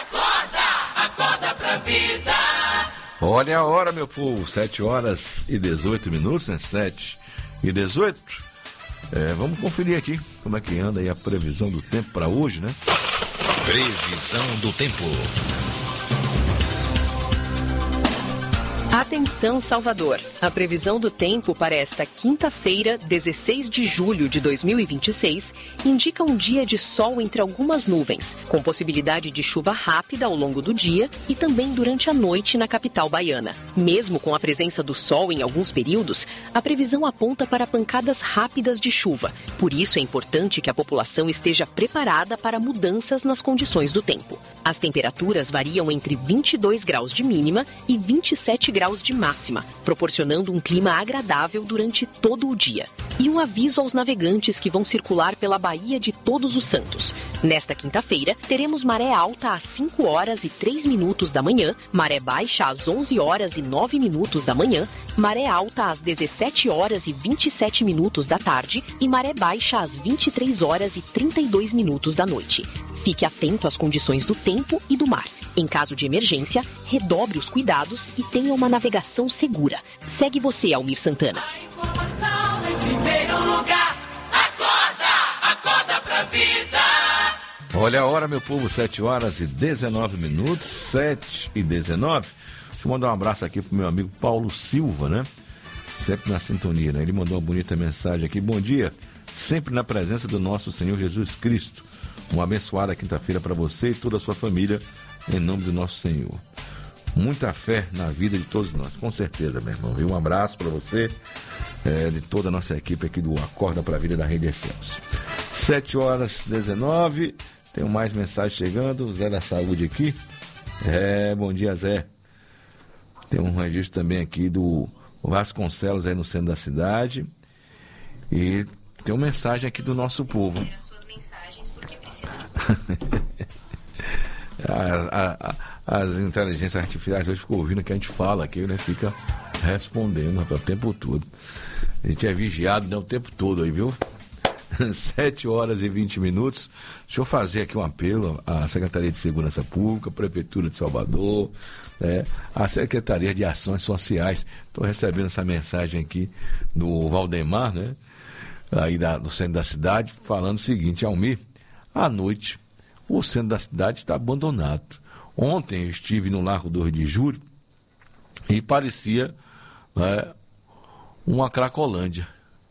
Acorda pra vida. Olha a hora, meu povo, 7 horas e 18 minutos, né? 7 e 18. Vamos conferir aqui como é que anda aí a previsão do tempo para hoje, né? Previsão do tempo. Atenção, Salvador! A previsão do tempo para esta quinta-feira, 16 de julho de 2026, indica um dia de sol entre algumas nuvens, com possibilidade de chuva rápida ao longo do dia e também durante a noite na capital baiana. Mesmo com a presença do sol em alguns períodos, a previsão aponta para pancadas rápidas de chuva. Por isso é importante que a população esteja preparada para mudanças nas condições do tempo. As temperaturas variam entre 22 graus de mínima e 27 graus de máxima, proporcionando um clima agradável durante todo o dia. E um aviso aos navegantes que vão circular pela Baía de Todos os Santos. Nesta quinta-feira, teremos maré alta às 5 horas e 3 minutos da manhã, maré baixa às 11 horas e 9 minutos da manhã, maré alta às 17 horas e 27 minutos da tarde e maré baixa às 23 horas e 32 minutos da noite. Fique atento às condições do tempo e do mar. Em caso de emergência, redobre os cuidados e tenha uma navegação segura. Segue você, Almir Santana. A informação em primeiro lugar. Acorda pra vida. Olha a hora, meu povo, 7 horas e 19 minutos, 7 e 19. Deixa eu mandar um abraço aqui pro meu amigo Paulo Silva, né? Sempre na sintonia, né? Ele mandou uma bonita mensagem aqui. Bom dia, sempre na presença do nosso Senhor Jesus Cristo. Uma abençoada quinta-feira para você e toda a sua família, em nome do nosso Senhor. Muita fé na vida de todos nós, com certeza, meu irmão. Um abraço para você, de toda a nossa equipe aqui do Acorda para a Vida da Rede Excelsior. 7 horas e 19, tem mais mensagem chegando, Zé da Saúde aqui. Bom dia, Zé. Tem um registro também aqui do Vasconcelos aí no centro da cidade. E tem uma mensagem aqui do nosso povo. As inteligências artificiais hoje ficam ouvindo o que a gente fala aqui, né? Fica respondendo o tempo todo. A gente é vigiado, né, o tempo todo aí, viu? 7 horas e 20 minutos. Deixa eu fazer aqui um apelo à Secretaria de Segurança Pública, Prefeitura de Salvador, a Secretaria de Ações Sociais. Estou recebendo essa mensagem aqui do Valdemar, né? Aí do centro da cidade, falando o seguinte: Almir, à noite o centro da cidade está abandonado. Ontem eu estive no Largo 2 de Julho e parecia uma Cracolândia.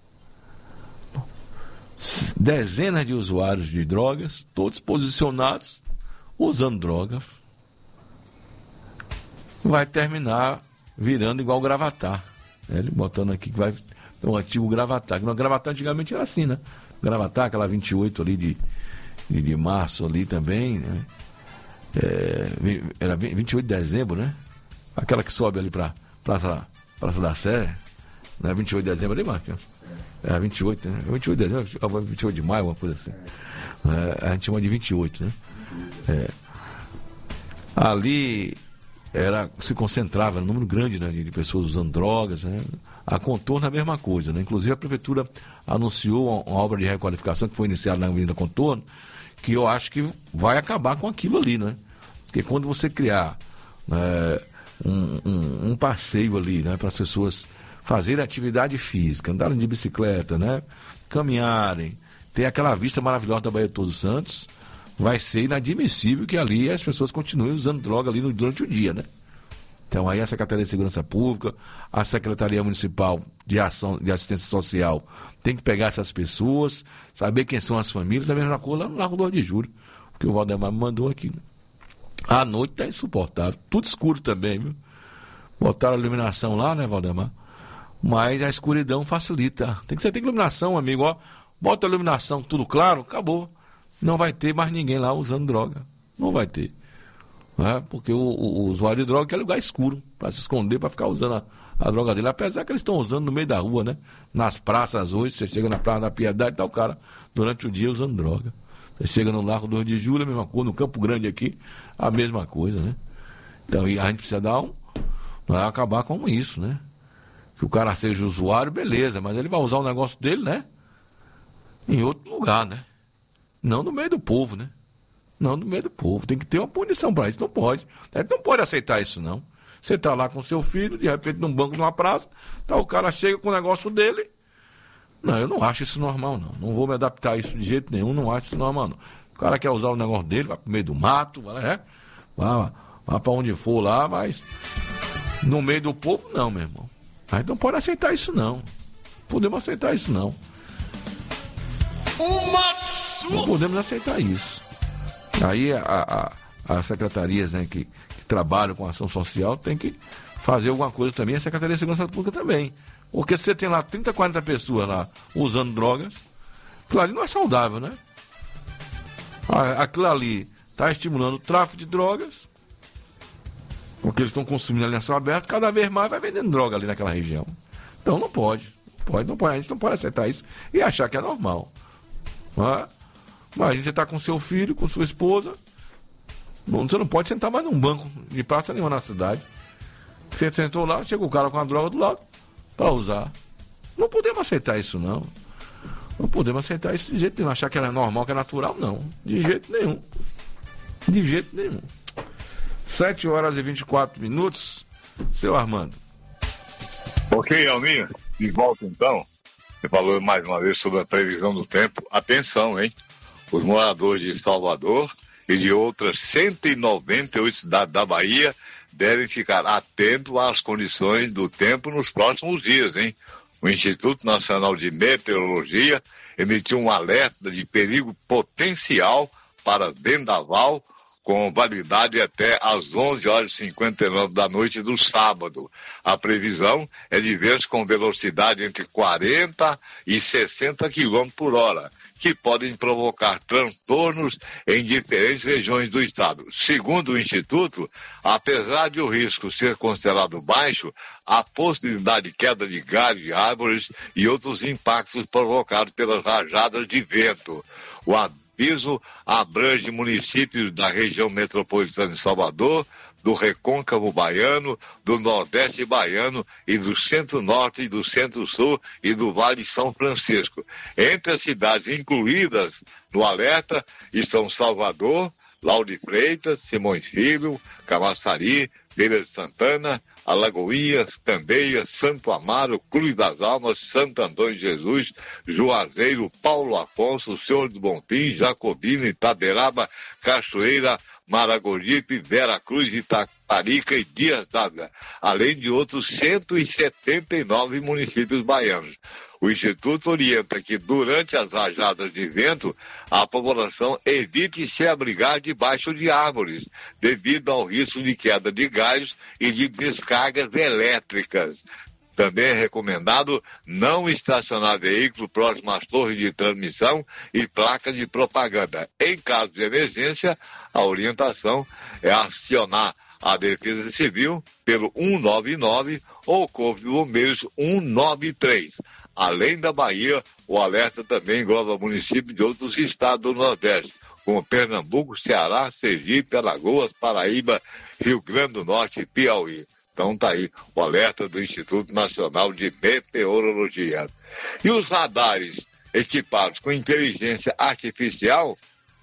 Dezenas de usuários de drogas, todos posicionados, usando drogas. Vai terminar virando igual o Gravatar. Ele botando aqui que vai ter um antigo Gravatar. O Gravatar antigamente era assim, né? Gravatar, aquela 28 ali de março ali também, né? Era 28 de dezembro, né? Aquela que sobe ali pra Praça da Sé, né? 28 de dezembro ali, Marcos? Era 28, né? 28 de dezembro, 28 de maio, uma coisa assim. A gente chama de 28, né? Ali se concentrava um número grande, né, de pessoas usando drogas, né? A Contorno é a mesma coisa, né? Inclusive a prefeitura anunciou uma obra de requalificação que foi iniciada na Avenida Contorno, que eu acho que vai acabar com aquilo ali, né? Porque quando você criar um passeio ali, né, para as pessoas fazerem atividade física, andarem de bicicleta, né, caminharem, ter aquela vista maravilhosa da Baía de Todos Santos, vai ser inadmissível que ali as pessoas continuem usando droga ali durante o dia, né? Então aí a Secretaria de Segurança Pública, a Secretaria Municipal de Assistência Social tem que pegar essas pessoas, saber quem são as famílias, a mesma coisa lá no Largo 2 de Julho, porque o Valdemar me mandou aqui. À noite tá insuportável, tudo escuro também, viu? Botaram a iluminação lá, né, Valdemar? Mas a escuridão facilita. Você tem iluminação, amigo, ó. Bota a iluminação, tudo claro, acabou. Não vai ter mais ninguém lá usando droga. Não vai ter. Né? Porque o usuário de droga quer lugar escuro, para se esconder, para ficar usando a droga dele. Apesar que eles estão usando no meio da rua, né? Nas praças hoje, você chega na Praça da Piedade e tá o cara durante o dia usando droga. Você chega no Largo 2 de Julho, a mesma coisa, no Campo Grande aqui, a mesma coisa, né? Então, e a gente precisa acabar com isso, né? Que o cara seja usuário, beleza, mas ele vai usar o negócio dele, né? Em outro lugar, né? Não no meio do povo, né? Não no meio do povo. Tem que ter uma punição para isso. Não pode. A gente não pode aceitar isso, não. Você tá lá com seu filho, de repente num banco, numa praça, tá, o cara chega com o negócio dele. Não, eu não acho isso normal, não. Não vou me adaptar a isso de jeito nenhum, não acho isso normal, não. O cara quer usar o negócio dele, vai pro meio do mato, vai para onde for lá, mas no meio do povo, não, meu irmão. A gente não pode aceitar isso, não. Podemos aceitar isso, não. Não podemos aceitar isso. Aí as secretarias, né, que trabalham com ação social tem que fazer alguma coisa também, a Secretaria de Segurança Pública também. Porque se você tem lá 30, 40 pessoas lá usando drogas, aquilo ali não é saudável, né? Aquilo ali está estimulando o tráfico de drogas, porque eles estão consumindo ali a céu aberto, cada vez mais vai vendendo droga ali naquela região. Então não pode. A gente não pode aceitar isso e achar que é normal. Mas você está com seu filho, com sua esposa, você não pode sentar mais num banco de praça nenhuma na cidade. Você sentou lá, chega o cara com a droga do lado para usar. Não podemos aceitar isso, não. Não podemos aceitar isso de jeito nenhum. Achar que é normal, que é natural, não. De jeito nenhum. De jeito nenhum. 7h24. Seu Armando. Ok, Almir. De volta então. Você falou mais uma vez sobre a previsão do tempo. Atenção, hein? Os moradores de Salvador e de outras 198 cidades da Bahia devem ficar atentos às condições do tempo nos próximos dias, hein? O Instituto Nacional de Meteorologia emitiu um alerta de perigo potencial para vendaval com validade até às 11h59 da noite do sábado. A previsão é de ventos com velocidade entre 40 e 60 km por hora, que podem provocar transtornos em diferentes regiões do estado. Segundo o Instituto, apesar de o risco ser considerado baixo, há possibilidade de queda de galhos de árvores e outros impactos provocados pelas rajadas de vento. O aviso abrange municípios da região metropolitana de Salvador, do Recôncavo Baiano, do Nordeste Baiano e do Centro-Norte e do Centro-Sul e do Vale São Francisco. Entre as cidades incluídas no alerta estão Salvador, Lauro de Freitas, Simões Filho, Camaçari, Feira de Santana, Alagoinhas, Candeias, Santo Amaro, Cruz das Almas, Santo Antônio de Jesus, Juazeiro, Paulo Afonso, Senhor do Bonfim, Jacobina, Itaberaba, Cachoeira, Maragogipe, Vera Cruz, Itaparica e Dias d'Ávila, além de outros 179 municípios baianos. O Instituto orienta que durante as rajadas de vento, a população evite se abrigar debaixo de árvores, devido ao risco de queda de galhos e de descargas elétricas. Também é recomendado não estacionar veículo próximo às torres de transmissão e placas de propaganda. Em caso de emergência, a orientação é acionar a Defesa Civil pelo 199 ou o Corpo de Bombeiros 193. Além da Bahia, o alerta também engloba municípios de outros estados do Nordeste, como Pernambuco, Ceará, Sergipe, Alagoas, Paraíba, Rio Grande do Norte e Piauí. Então tá aí o alerta do Instituto Nacional de Meteorologia. E os radares equipados com inteligência artificial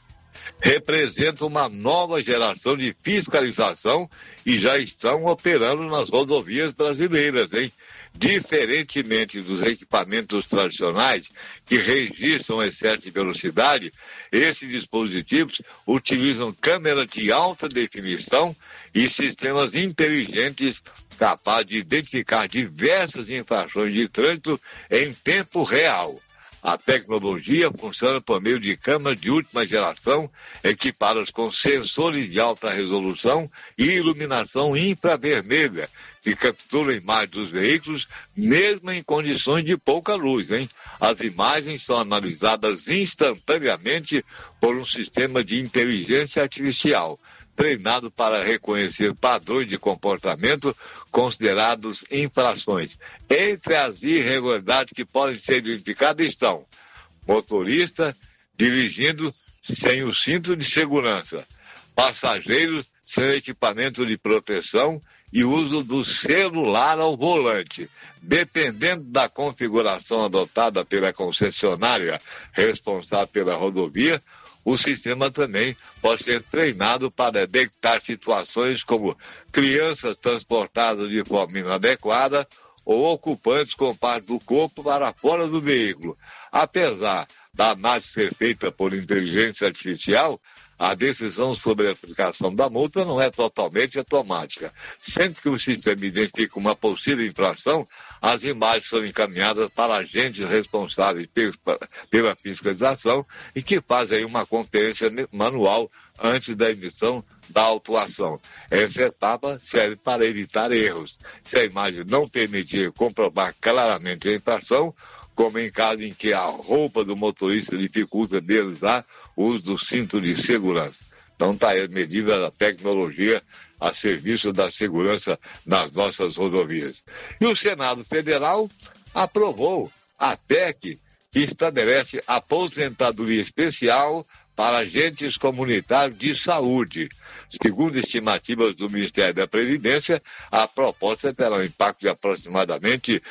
representam uma nova geração de fiscalização e já estão operando nas rodovias brasileiras, hein? Diferentemente dos equipamentos tradicionais que registram excesso de velocidade, esses dispositivos utilizam câmeras de alta definição e sistemas inteligentes capazes de identificar diversas infrações de trânsito em tempo real. A tecnologia funciona por meio de câmeras de última geração, equipadas com sensores de alta resolução e iluminação infravermelha, que capturam imagens dos veículos, mesmo em condições de pouca luz, hein? As imagens são analisadas instantaneamente por um sistema de inteligência artificial, treinado para reconhecer padrões de comportamento considerados infrações. Entre as irregularidades que podem ser identificadas estão motorista dirigindo sem o cinto de segurança, passageiros sem equipamento de proteção e uso do celular ao volante. Dependendo da configuração adotada pela concessionária responsável pela rodovia, o sistema também pode ser treinado para detectar situações como crianças transportadas de forma inadequada ou ocupantes com parte do corpo para fora do veículo. Apesar da análise ser feita por inteligência artificial, a decisão sobre a aplicação da multa não é totalmente automática. Sempre que o sistema identifica uma possível infração, as imagens são encaminhadas para agentes responsáveis pela fiscalização e que fazem uma conferência manual antes da emissão da autuação. Essa etapa serve para evitar erros. Se a imagem não permitir comprovar claramente a infração, como em caso em que a roupa do motorista dificulta realizar o uso do cinto de segurança. Então está aí a medida da tecnologia a serviço da segurança nas nossas rodovias. E o Senado Federal aprovou a PEC que estabelece aposentadoria especial para agentes comunitários de saúde. Segundo estimativas do Ministério da Previdência, a proposta terá um impacto de aproximadamente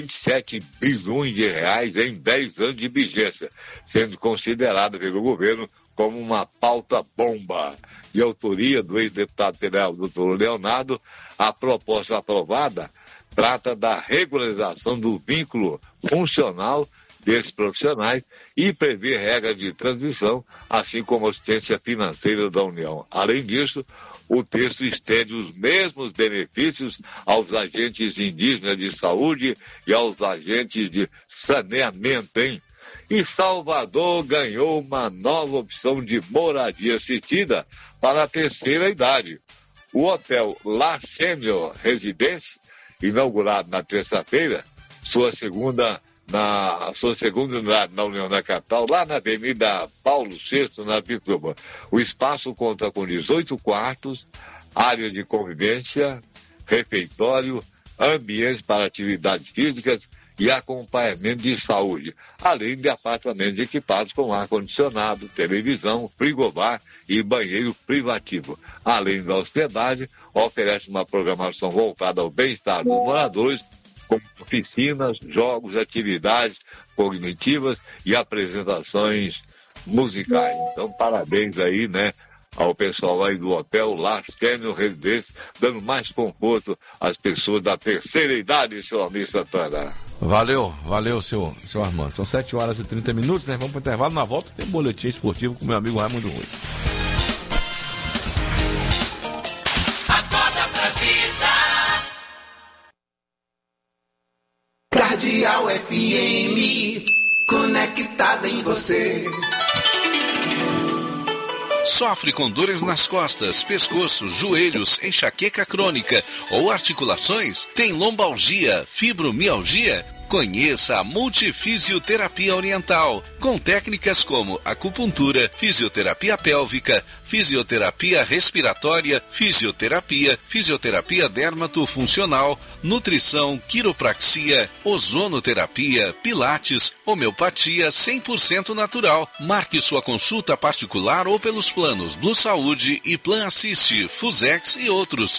27 bilhões de reais em 10 anos de vigência, sendo considerada pelo governo como uma pauta bomba. De autoria do ex-deputado federal, Dr. Leonardo, a proposta aprovada trata da regularização do vínculo funcional desses profissionais e prevê regras de transição, assim como assistência financeira da União. Além disso, o texto estende os mesmos benefícios aos agentes indígenas de saúde e aos agentes de saneamento, hein? E Salvador ganhou uma nova opção de moradia assistida para a terceira idade. O hotel La Senior Residence, inaugurado na terça-feira, sua segunda unidade na União da Capital, lá na Avenida Paulo VI, na Pituba. O espaço conta com 18 quartos, área de convivência, refeitório, ambientes para atividades físicas e acompanhamento de saúde, além de apartamentos equipados com ar-condicionado, televisão, frigobar e banheiro privativo. Além da hospedagem, oferece uma programação voltada ao bem-estar dos moradores, como oficinas, jogos, atividades cognitivas e apresentações musicais. Então, parabéns aí, né, ao pessoal aí do hotel La Senior Residence, dando mais conforto às pessoas da terceira idade, seu Almir Santana. Valeu, seu Armando. São 7 horas e 30 minutos, né? Vamos para o intervalo. Na volta tem um boletim esportivo com meu amigo Raimundo Rui. Radial FM, conectada em você. Sofre com dores nas costas, pescoço, joelhos, enxaqueca crônica ou articulações? Tem lombalgia, fibromialgia? Conheça a Multifisioterapia Oriental, com técnicas como acupuntura, fisioterapia pélvica, fisioterapia respiratória, fisioterapia dermatofuncional, nutrição, quiropraxia, ozonoterapia, pilates, homeopatia 100% natural. Marque sua consulta particular ou pelos planos Blue Saúde e Plan Assist, Fusex e outros.